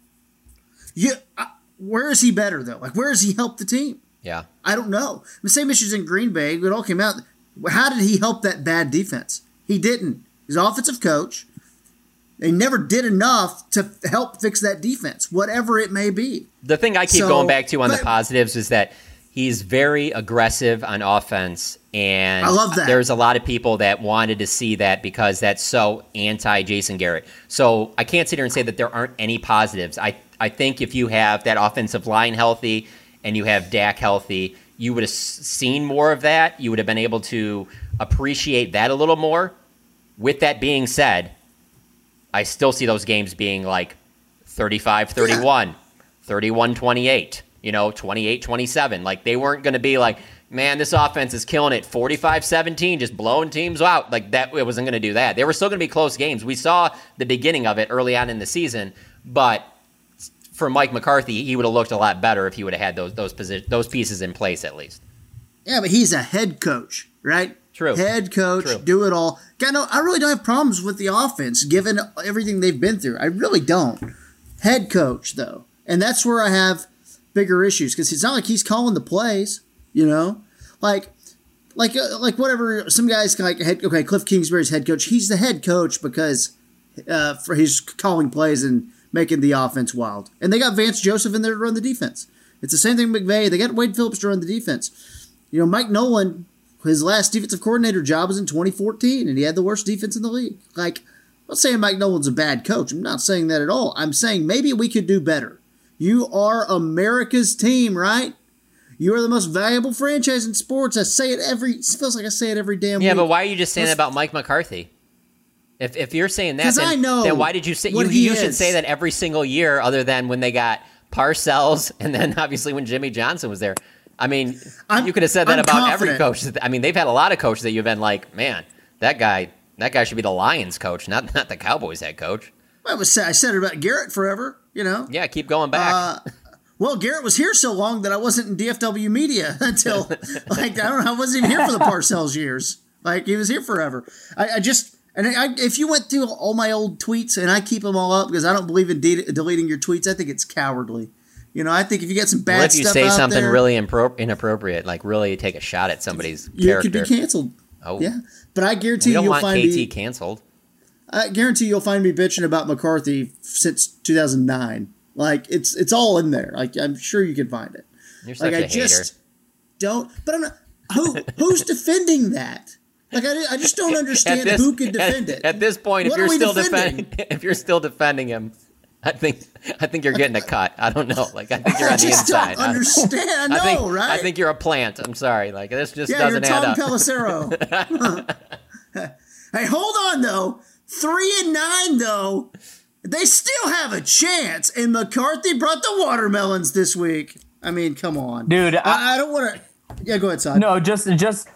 Yeah. Where is he better, though? Like, where has he helped the team? Yeah. I don't know. The same issues in Green Bay. It all came out. How did he help that bad defense? He didn't. He's an offensive coach. They never did enough to help fix that defense, whatever it may be. The thing I keep going back to on the positives is that he's very aggressive on offense, and I love that. There's a lot of people that wanted to see that because that's so anti-Jason Garrett. So I can't sit here and say that there aren't any positives. I think if you have that offensive line healthy and you have Dak healthy, you would have seen more of that. You would have been able to appreciate that a little more. With that being said, I still see those games being like 35-31, 31-28, 28-27. Like, they weren't going to be like, man, this offense is killing it, 45-17, just blowing teams out. Like, that, it wasn't going to do that. They were still going to be close games. We saw the beginning of it early on in the season, but for Mike McCarthy, he would have looked a lot better if he would have had those pieces in place at least. Yeah, but he's a head coach, right? True. Head coach, True. Do it all. I really don't have problems with the offense, given everything they've been through. I really don't. Head coach, though. And that's where I have bigger issues, because it's not like he's calling the plays, Like whatever, some guys like, Cliff Kingsbury's head coach. He's the head coach because for his calling plays and making the offense wild. And they got Vance Joseph in there to run the defense. It's the same thing with McVay. They got Wade Phillips to run the defense. Mike Nolan, his last defensive coordinator job was in 2014, and he had the worst defense in the league. Like, I'm not saying Mike Nolan's a bad coach. I'm not saying that at all. I'm saying maybe we could do better. You are America's team, right? You are the most valuable franchise in sports. It feels like I say it every damn week. Yeah, but why are you just saying that about Mike McCarthy? If you're saying that, I know then why did you say you should say that every single year, other than when they got Parcells and then obviously when Jimmy Johnson was there? I mean, you could have said that about every coach. I mean, they've had a lot of coaches that you've been like, man, that guy should be the Lions coach, not the Cowboys head coach. I said it about Garrett forever, Yeah, keep going back. Well, Garrett was here so long that I wasn't in DFW media until, I wasn't even here for the Parcells years. Like, he was here forever. If you went through all my old tweets, and I keep them all up because I don't believe in deleting your tweets, I think it's cowardly. I think if you get some bad stuff out there. What if you say something really inappropriate, like really take a shot at somebody's character? You could be canceled. Oh. Yeah. But I guarantee you'll find me. KT canceled. I guarantee you'll find me bitching about McCarthy since 2009. Like, it's all in there. Like, I'm sure you can find it. You're such a hater. Just don't. But I'm not. Who's defending that? Like, I just don't understand who can defend it. At this point, if you're still defending him, I think you're getting a cut. I don't know. Like, I think you're on the inside. I understand. Right? I think you're a plant. I'm sorry. Like, this just doesn't add up. Yeah, you're Tom Pelissero. Hey, hold on, though. 3-9, though. They still have a chance, and McCarthy brought the watermelons this week. I mean, come on. Dude. I don't want to. Yeah, go ahead, Son. No, just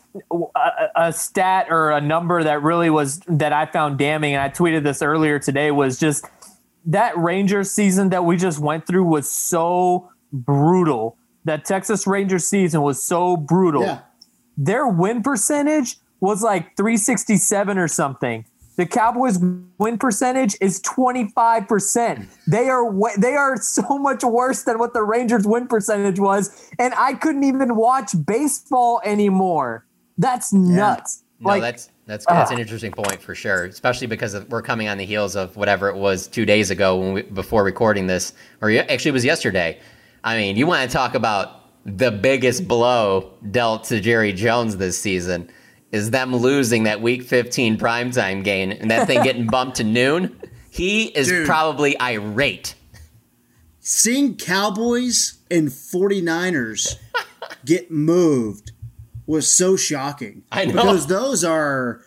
a stat or a number that really was, that I found damning, and I tweeted this earlier today, was just that Rangers season that we just went through was so brutal. That Texas Rangers season was so brutal. Yeah. Their win percentage was like 367 or something. The Cowboys' win percentage is 25%. They are so much worse than what the Rangers' win percentage was, and I couldn't even watch baseball anymore. That's nuts. Yeah. No, that's an interesting point for sure, especially because we're coming on the heels of whatever it was 2 days ago before recording this, or actually it was yesterday. I mean, you want to talk about the biggest blow dealt to Jerry Jones this season is them losing that Week 15 primetime game and that thing getting bumped to noon. He is probably irate. Seeing Cowboys and 49ers get moved was so shocking. I know. Because those are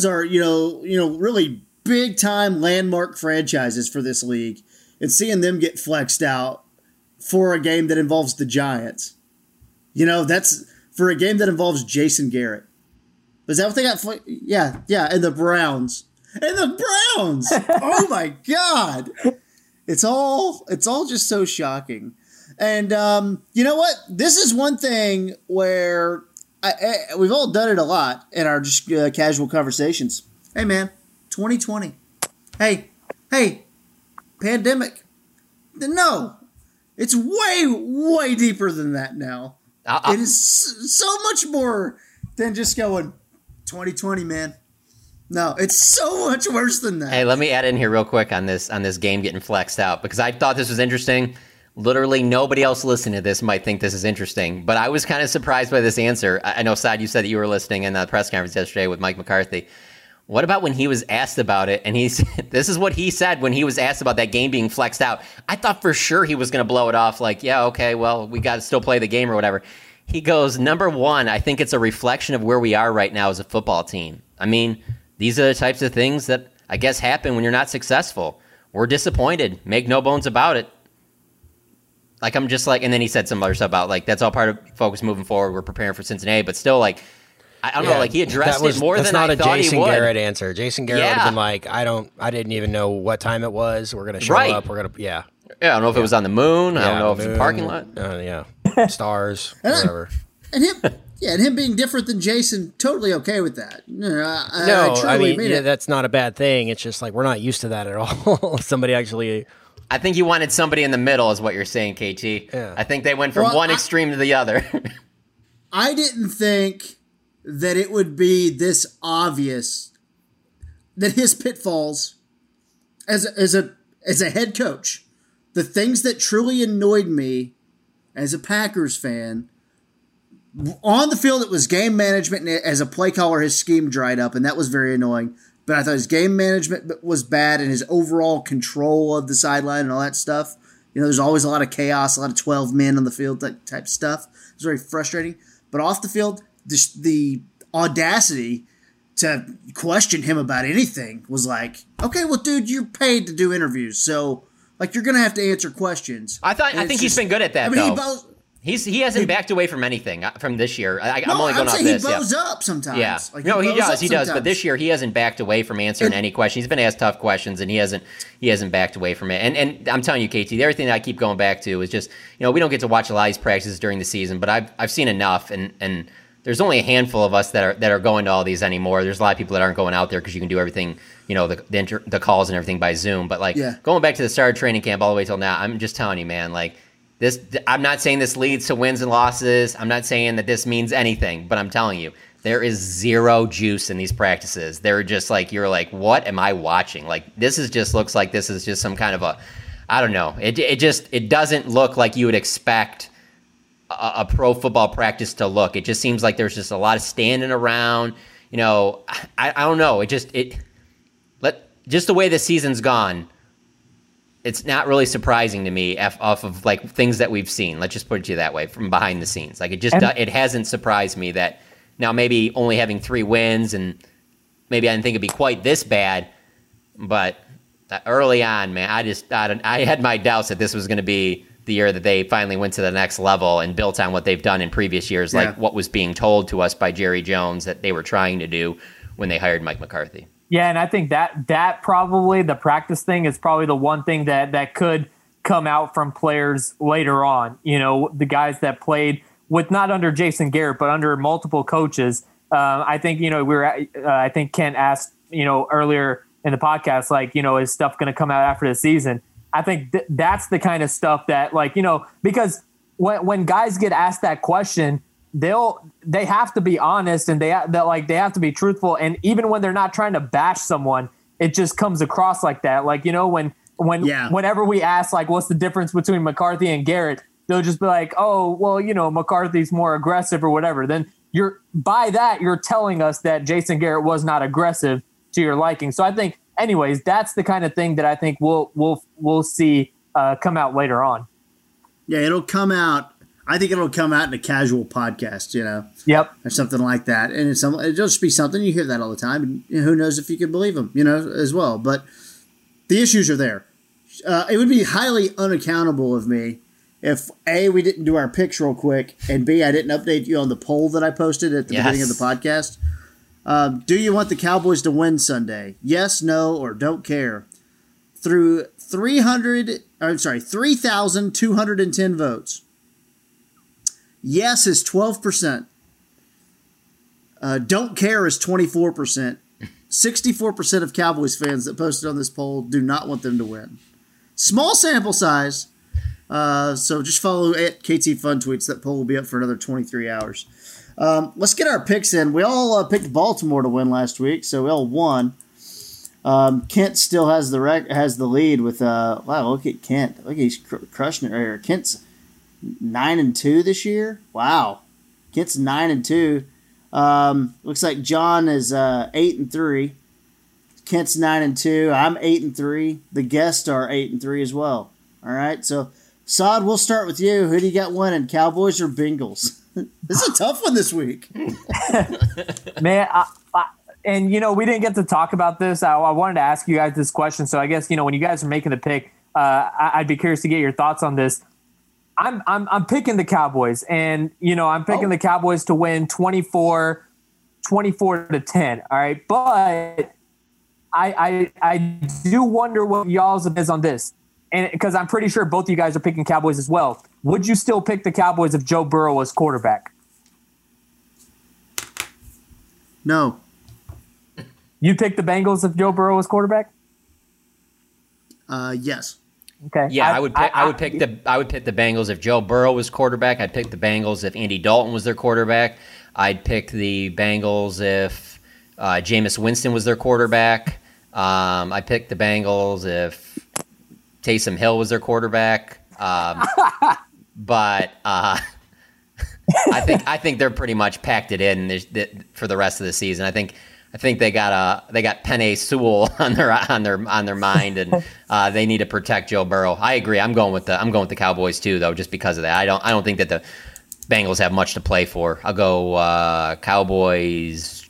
really big time landmark franchises for this league, and seeing them get flexed out for a game that involves the Giants. That's for a game that involves Jason Garrett. Is that what they got? Yeah, and the Browns. Oh my God. It's all just so shocking. And you know what? This is one thing where we've all done it a lot in our just casual conversations. Hey, man, 2020. Hey, pandemic. No, it's way deeper than that now. It is so much more than just going 2020, man. No, it's so much worse than that. Hey, let me add in here real quick on this game getting flexed out, because I thought this was interesting. Literally nobody else listening to this might think this is interesting, but I was kind of surprised by this answer. I know, Saad, you said that you were listening in the press conference yesterday with Mike McCarthy. What about when he was asked about it, and this is what he said when he was asked about that game being flexed out. I thought for sure he was going to blow it off like, yeah, okay, well, we got to still play the game or whatever. He goes, number one, I think it's a reflection of where we are right now as a football team. I mean, these are the types of things that I guess happen when you're not successful. We're disappointed. Make no bones about it. Like, I'm just like, and then he said some other stuff about, like, that's all part of focus moving forward. We're preparing for Cincinnati, but still, like, I don't know, like, he addressed it more than I thought he would. That's not a Jason Garrett answer. Jason Garrett would have been like, I didn't even know what time it was. We're going to show up. We're going to, Yeah, I don't know if it was on the moon. I don't know if it was a parking lot. Stars, whatever. And him being different than Jason, totally okay with that. I mean, that's not a bad thing. It's just like, we're not used to that at all. Somebody actually... I think you wanted somebody in the middle is what you're saying, KT. Yeah. I think they went from one extreme to the other. I didn't think that it would be this obvious that his pitfalls as a head coach, the things that truly annoyed me as a Packers fan, on the field it was game management, and as a play caller his scheme dried up, and that was very annoying. But I thought his game management was bad, and his overall control of the sideline and all that stuff. You know, there's always a lot of chaos, a lot of 12 men on the field, that type of stuff. It's very frustrating. But off the field, the audacity to question him about anything was like, okay, well, dude, you're paid to do interviews, so like you're gonna have to answer questions. I think he's been good at that. Though. He hasn't backed away from anything from this year. I'm only going off this. He bows up sometimes. Yeah, like, he does. But this year he hasn't backed away from answering any question. He's been asked tough questions, and he hasn't backed away from it. And I'm telling you, KT, the other thing that I keep going back to is just, we don't get to watch a lot of these practices during the season, but I've seen enough, and there's only a handful of us that are going to all these anymore. There's a lot of people that aren't going out there because you can do everything, the calls and everything by Zoom. But going back to the start of training camp all the way till now, I'm just telling you, man, like. I'm not saying this leads to wins and losses. I'm not saying that this means anything, but I'm telling you, there is zero juice in these practices. They're just like, you're like, what am I watching? Like, looks like this is just some kind of I don't know. It doesn't look like you would expect a pro football practice to look. It just seems like there's just a lot of standing around. I don't know. Just the way the season's gone. It's not really surprising to me off of like things that we've seen. Let's just put it to you that way, from behind the scenes. Like it hasn't surprised me that now maybe only having 3 wins, and maybe I didn't think it'd be quite this bad, but early on, man, I had my doubts that this was going to be the year that they finally went to the next level and built on what they've done in previous years, like what was being told to us by Jerry Jones that they were trying to do when they hired Mike McCarthy. Yeah, and I think that probably the practice thing is probably the one thing that could come out from players later on. The guys that played with not under Jason Garrett, but under multiple coaches. I think I think Kent asked earlier in the podcast, like, is stuff going to come out after the season? I think that's the kind of stuff that, like, because when guys get asked that question, they have to be honest, and they have to be truthful. And even when they're not trying to bash someone, it just comes across like that. Like, whenever we ask, like, what's the difference between McCarthy and Garrett, they'll just be like, oh, well, McCarthy's more aggressive or whatever. Then you're telling us that Jason Garrett was not aggressive to your liking. So I think, anyways, that's the kind of thing that I think we'll see come out later on. Yeah, it'll come out. I think it'll come out in a casual podcast, Yep. Or something like that. And it'll just be something, you hear that all the time, and who knows if you can believe them, as well. But the issues are there. It would be highly unaccountable of me if, A, we didn't do our picks real quick, and B, I didn't update you on the poll that I posted at the beginning of the podcast. Do you want the Cowboys to win Sunday? Yes, no, or don't care. Through 3,210 votes. Yes is 12%. Don't care is 24%. 64% of Cowboys fans that posted on this poll do not want them to win. Small sample size. So just follow at KT Fun Tweets. That poll will be up for another 23 hours. Let's get our picks in. We all picked Baltimore to win last week, so we all won. Kent still has the lead with wow. Look at Kent. Look, he's crushing it right here. Kent's 9-2 this year. Wow, Kent's 9-2. Looks like John is 8-3. Kent's 9-2. I'm 8-3. The guests are 8-3 as well. All right, so Saad, we'll start with you. Who do you got winning, Cowboys or Bengals? This is a tough one this week. Man, and, we didn't get to talk about this. I wanted to ask you guys this question. So I guess, when you guys are making the pick, I'd be curious to get your thoughts on this. I'm picking the Cowboys, and, I'm picking the Cowboys to win 24-10. All right. But I do wonder what y'all's is on this. And because I'm pretty sure both of you guys are picking Cowboys as well. Would you still pick the Cowboys if Joe Burrow was quarterback? No. You'd pick the Bengals if Joe Burrow was quarterback? Yes. Okay. Yeah, I would pick the Bengals if Joe Burrow was quarterback. I'd pick the Bengals if Andy Dalton was their quarterback. I'd pick the Bengals if Jameis Winston was their quarterback. I'd pick the Bengals if Taysom Hill was their quarterback. But I think they're pretty much packed it in for the rest of the season. I think they got Penei Sewell on their mind, and they need to protect Joe Burrow. I agree. I'm going with the Cowboys too, though, just because of that. I don't think that the Bengals have much to play for. I'll go Cowboys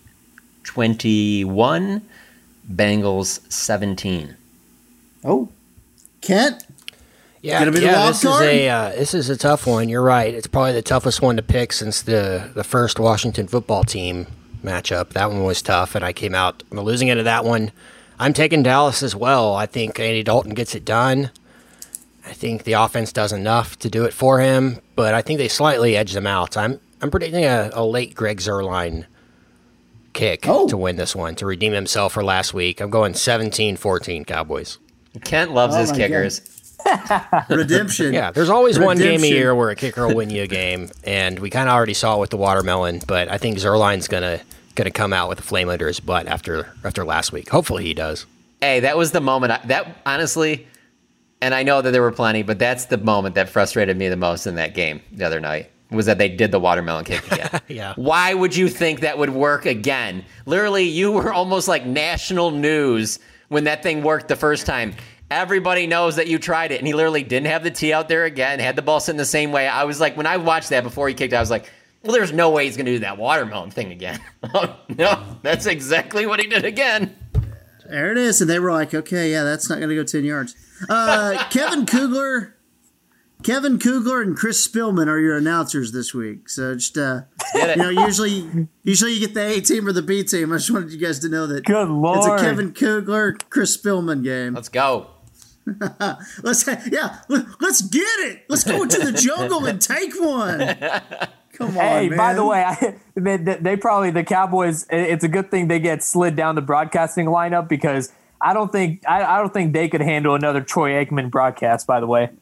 21, Bengals 17. Oh, Kent. Yeah, this is a tough one. You're right. It's probably the toughest one to pick since the first Washington football team matchup. That one was tough, and I came out losing into that one. I'm taking Dallas as well. I think Andy Dalton gets it done. I think the offense does enough to do it for him, but I think they slightly edge them out. I'm predicting a late Greg Zuerlein kick to win this one, to redeem himself for last week. I'm going 17-14 Cowboys. Kent loves his kickers. Redemption. Yeah, there's always one game a year where a kicker will win you a game, and we kind of already saw it with the watermelon, but I think Zuerlein's gonna come out with a flame under his butt after last week. Hopefully he does. Hey, that was the moment that honestly, and I know that there were plenty, but that's the moment that frustrated me the most in that game the other night, was that they did the watermelon kick again. Yeah. Why would you think that would work again? Literally, you were almost like national news when that thing worked the first time. Everybody knows that you tried it, and he literally didn't have the tee out there again, had the ball sitting the same way. I was like, when I watched that before he kicked it, I was like, well, there's no way he's going to do that watermelon thing again. Oh, no, that's exactly what he did again. There it is, and they were like, okay, yeah, that's not going to go 10 yards. Kevin Kugler and Chris Spillman are your announcers this week. So just, usually you get the A team or the B team. I just wanted you guys to know that. Good Lord. It's a Kevin Kugler, Chris Spillman game. Let's go. Let's get it. Let's go into the jungle and take one. Come on, hey, man. by the way, they probably, the Cowboys, it's a good thing they get slid down the broadcasting lineup, because I don't think they could handle another Troy Aikman broadcast, by the way.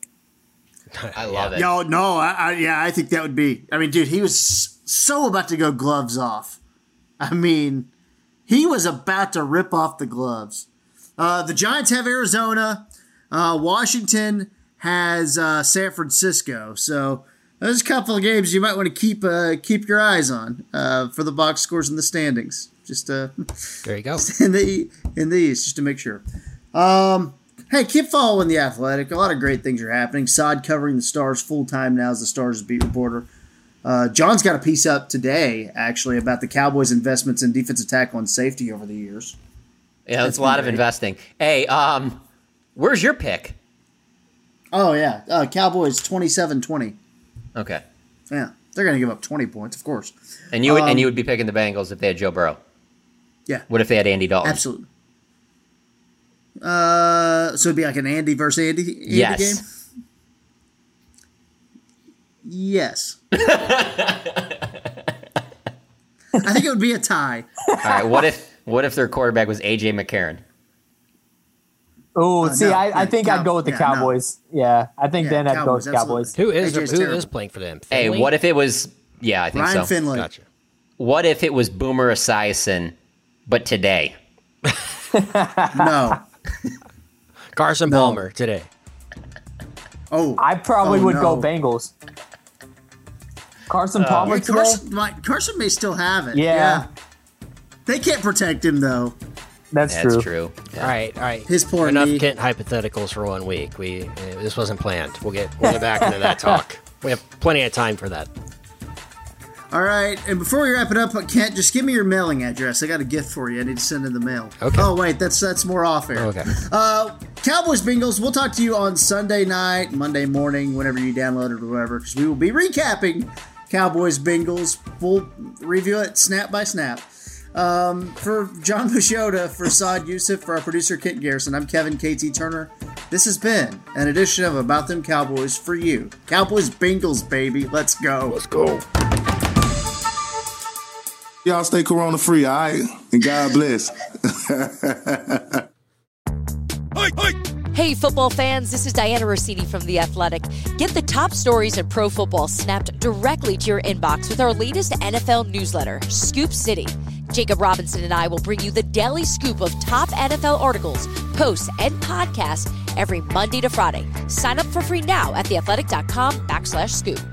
I love it. I think that would be. I mean, dude, he was so about to go gloves off. I mean, he was about to rip off the gloves. The Giants have Arizona. Washington has San Francisco. So there's a couple of games you might want to keep your eyes on for the box scores and the standings. Just there you go. in the East, just to make sure. Hey, keep following The Athletic. A lot of great things are happening. Saad covering the Stars full-time now as the Stars beat reporter. John's got a piece up today, actually, about the Cowboys' investments in defensive tackle and safety over the years. Yeah, that's a lot of investing. Hey, where's your pick? Oh, yeah. Cowboys 27-20. Okay. Yeah, they're going to give up 20 points, of course. And you would be picking the Bengals if they had Joe Burrow. Yeah. What if they had Andy Dalton? Absolutely. So it'd be like an Andy versus Andy game? Yes. I think it would be a tie. All right, what if their quarterback was A.J. McCarron? Oh, I think I'd go with the Cowboys. No. Yeah, I think then I'd go with the Cowboys. Who is playing for them? Finley? Hey, what if it was? Yeah, I think Ryan so. Finley. Gotcha. What if it was Boomer Esiason, but today? No. Carson Palmer today. Oh, I probably would go Bengals. Carson Palmer today? Carson may still have it. Yeah. They can't protect him, though. That's true. Yeah. All right. His poor Enough knee. Kent hypotheticals for 1 week. This wasn't planned. We'll get back into that talk. We have plenty of time for that. All right, and before we wrap it up, Kent, just give me your mailing address. I got a gift for you. I need to send in the mail. Okay. Oh, wait, that's more off air. Okay. Cowboys, Bengals, we'll talk to you on Sunday night, Monday morning, whenever you download it or whatever, because we will be recapping Cowboys, Bengals. We'll review it snap by snap. For John Machota, for Saad Youssef, for our producer Kent Garrison, I'm Kevin KT Turner. This has been an edition of About Them Cowboys for you. Cowboys, Bengals, baby. Let's go. Let's go. Y'all stay corona free, all right? And God bless. Hey, football fans, this is Diana Rossini from The Athletic. Get the top stories in pro football snapped directly to your inbox with our latest NFL newsletter, Scoop City. Jacob Robinson and I will bring you the daily scoop of top NFL articles, posts, and podcasts every Monday to Friday. Sign up for free now at theathletic.com/scoop.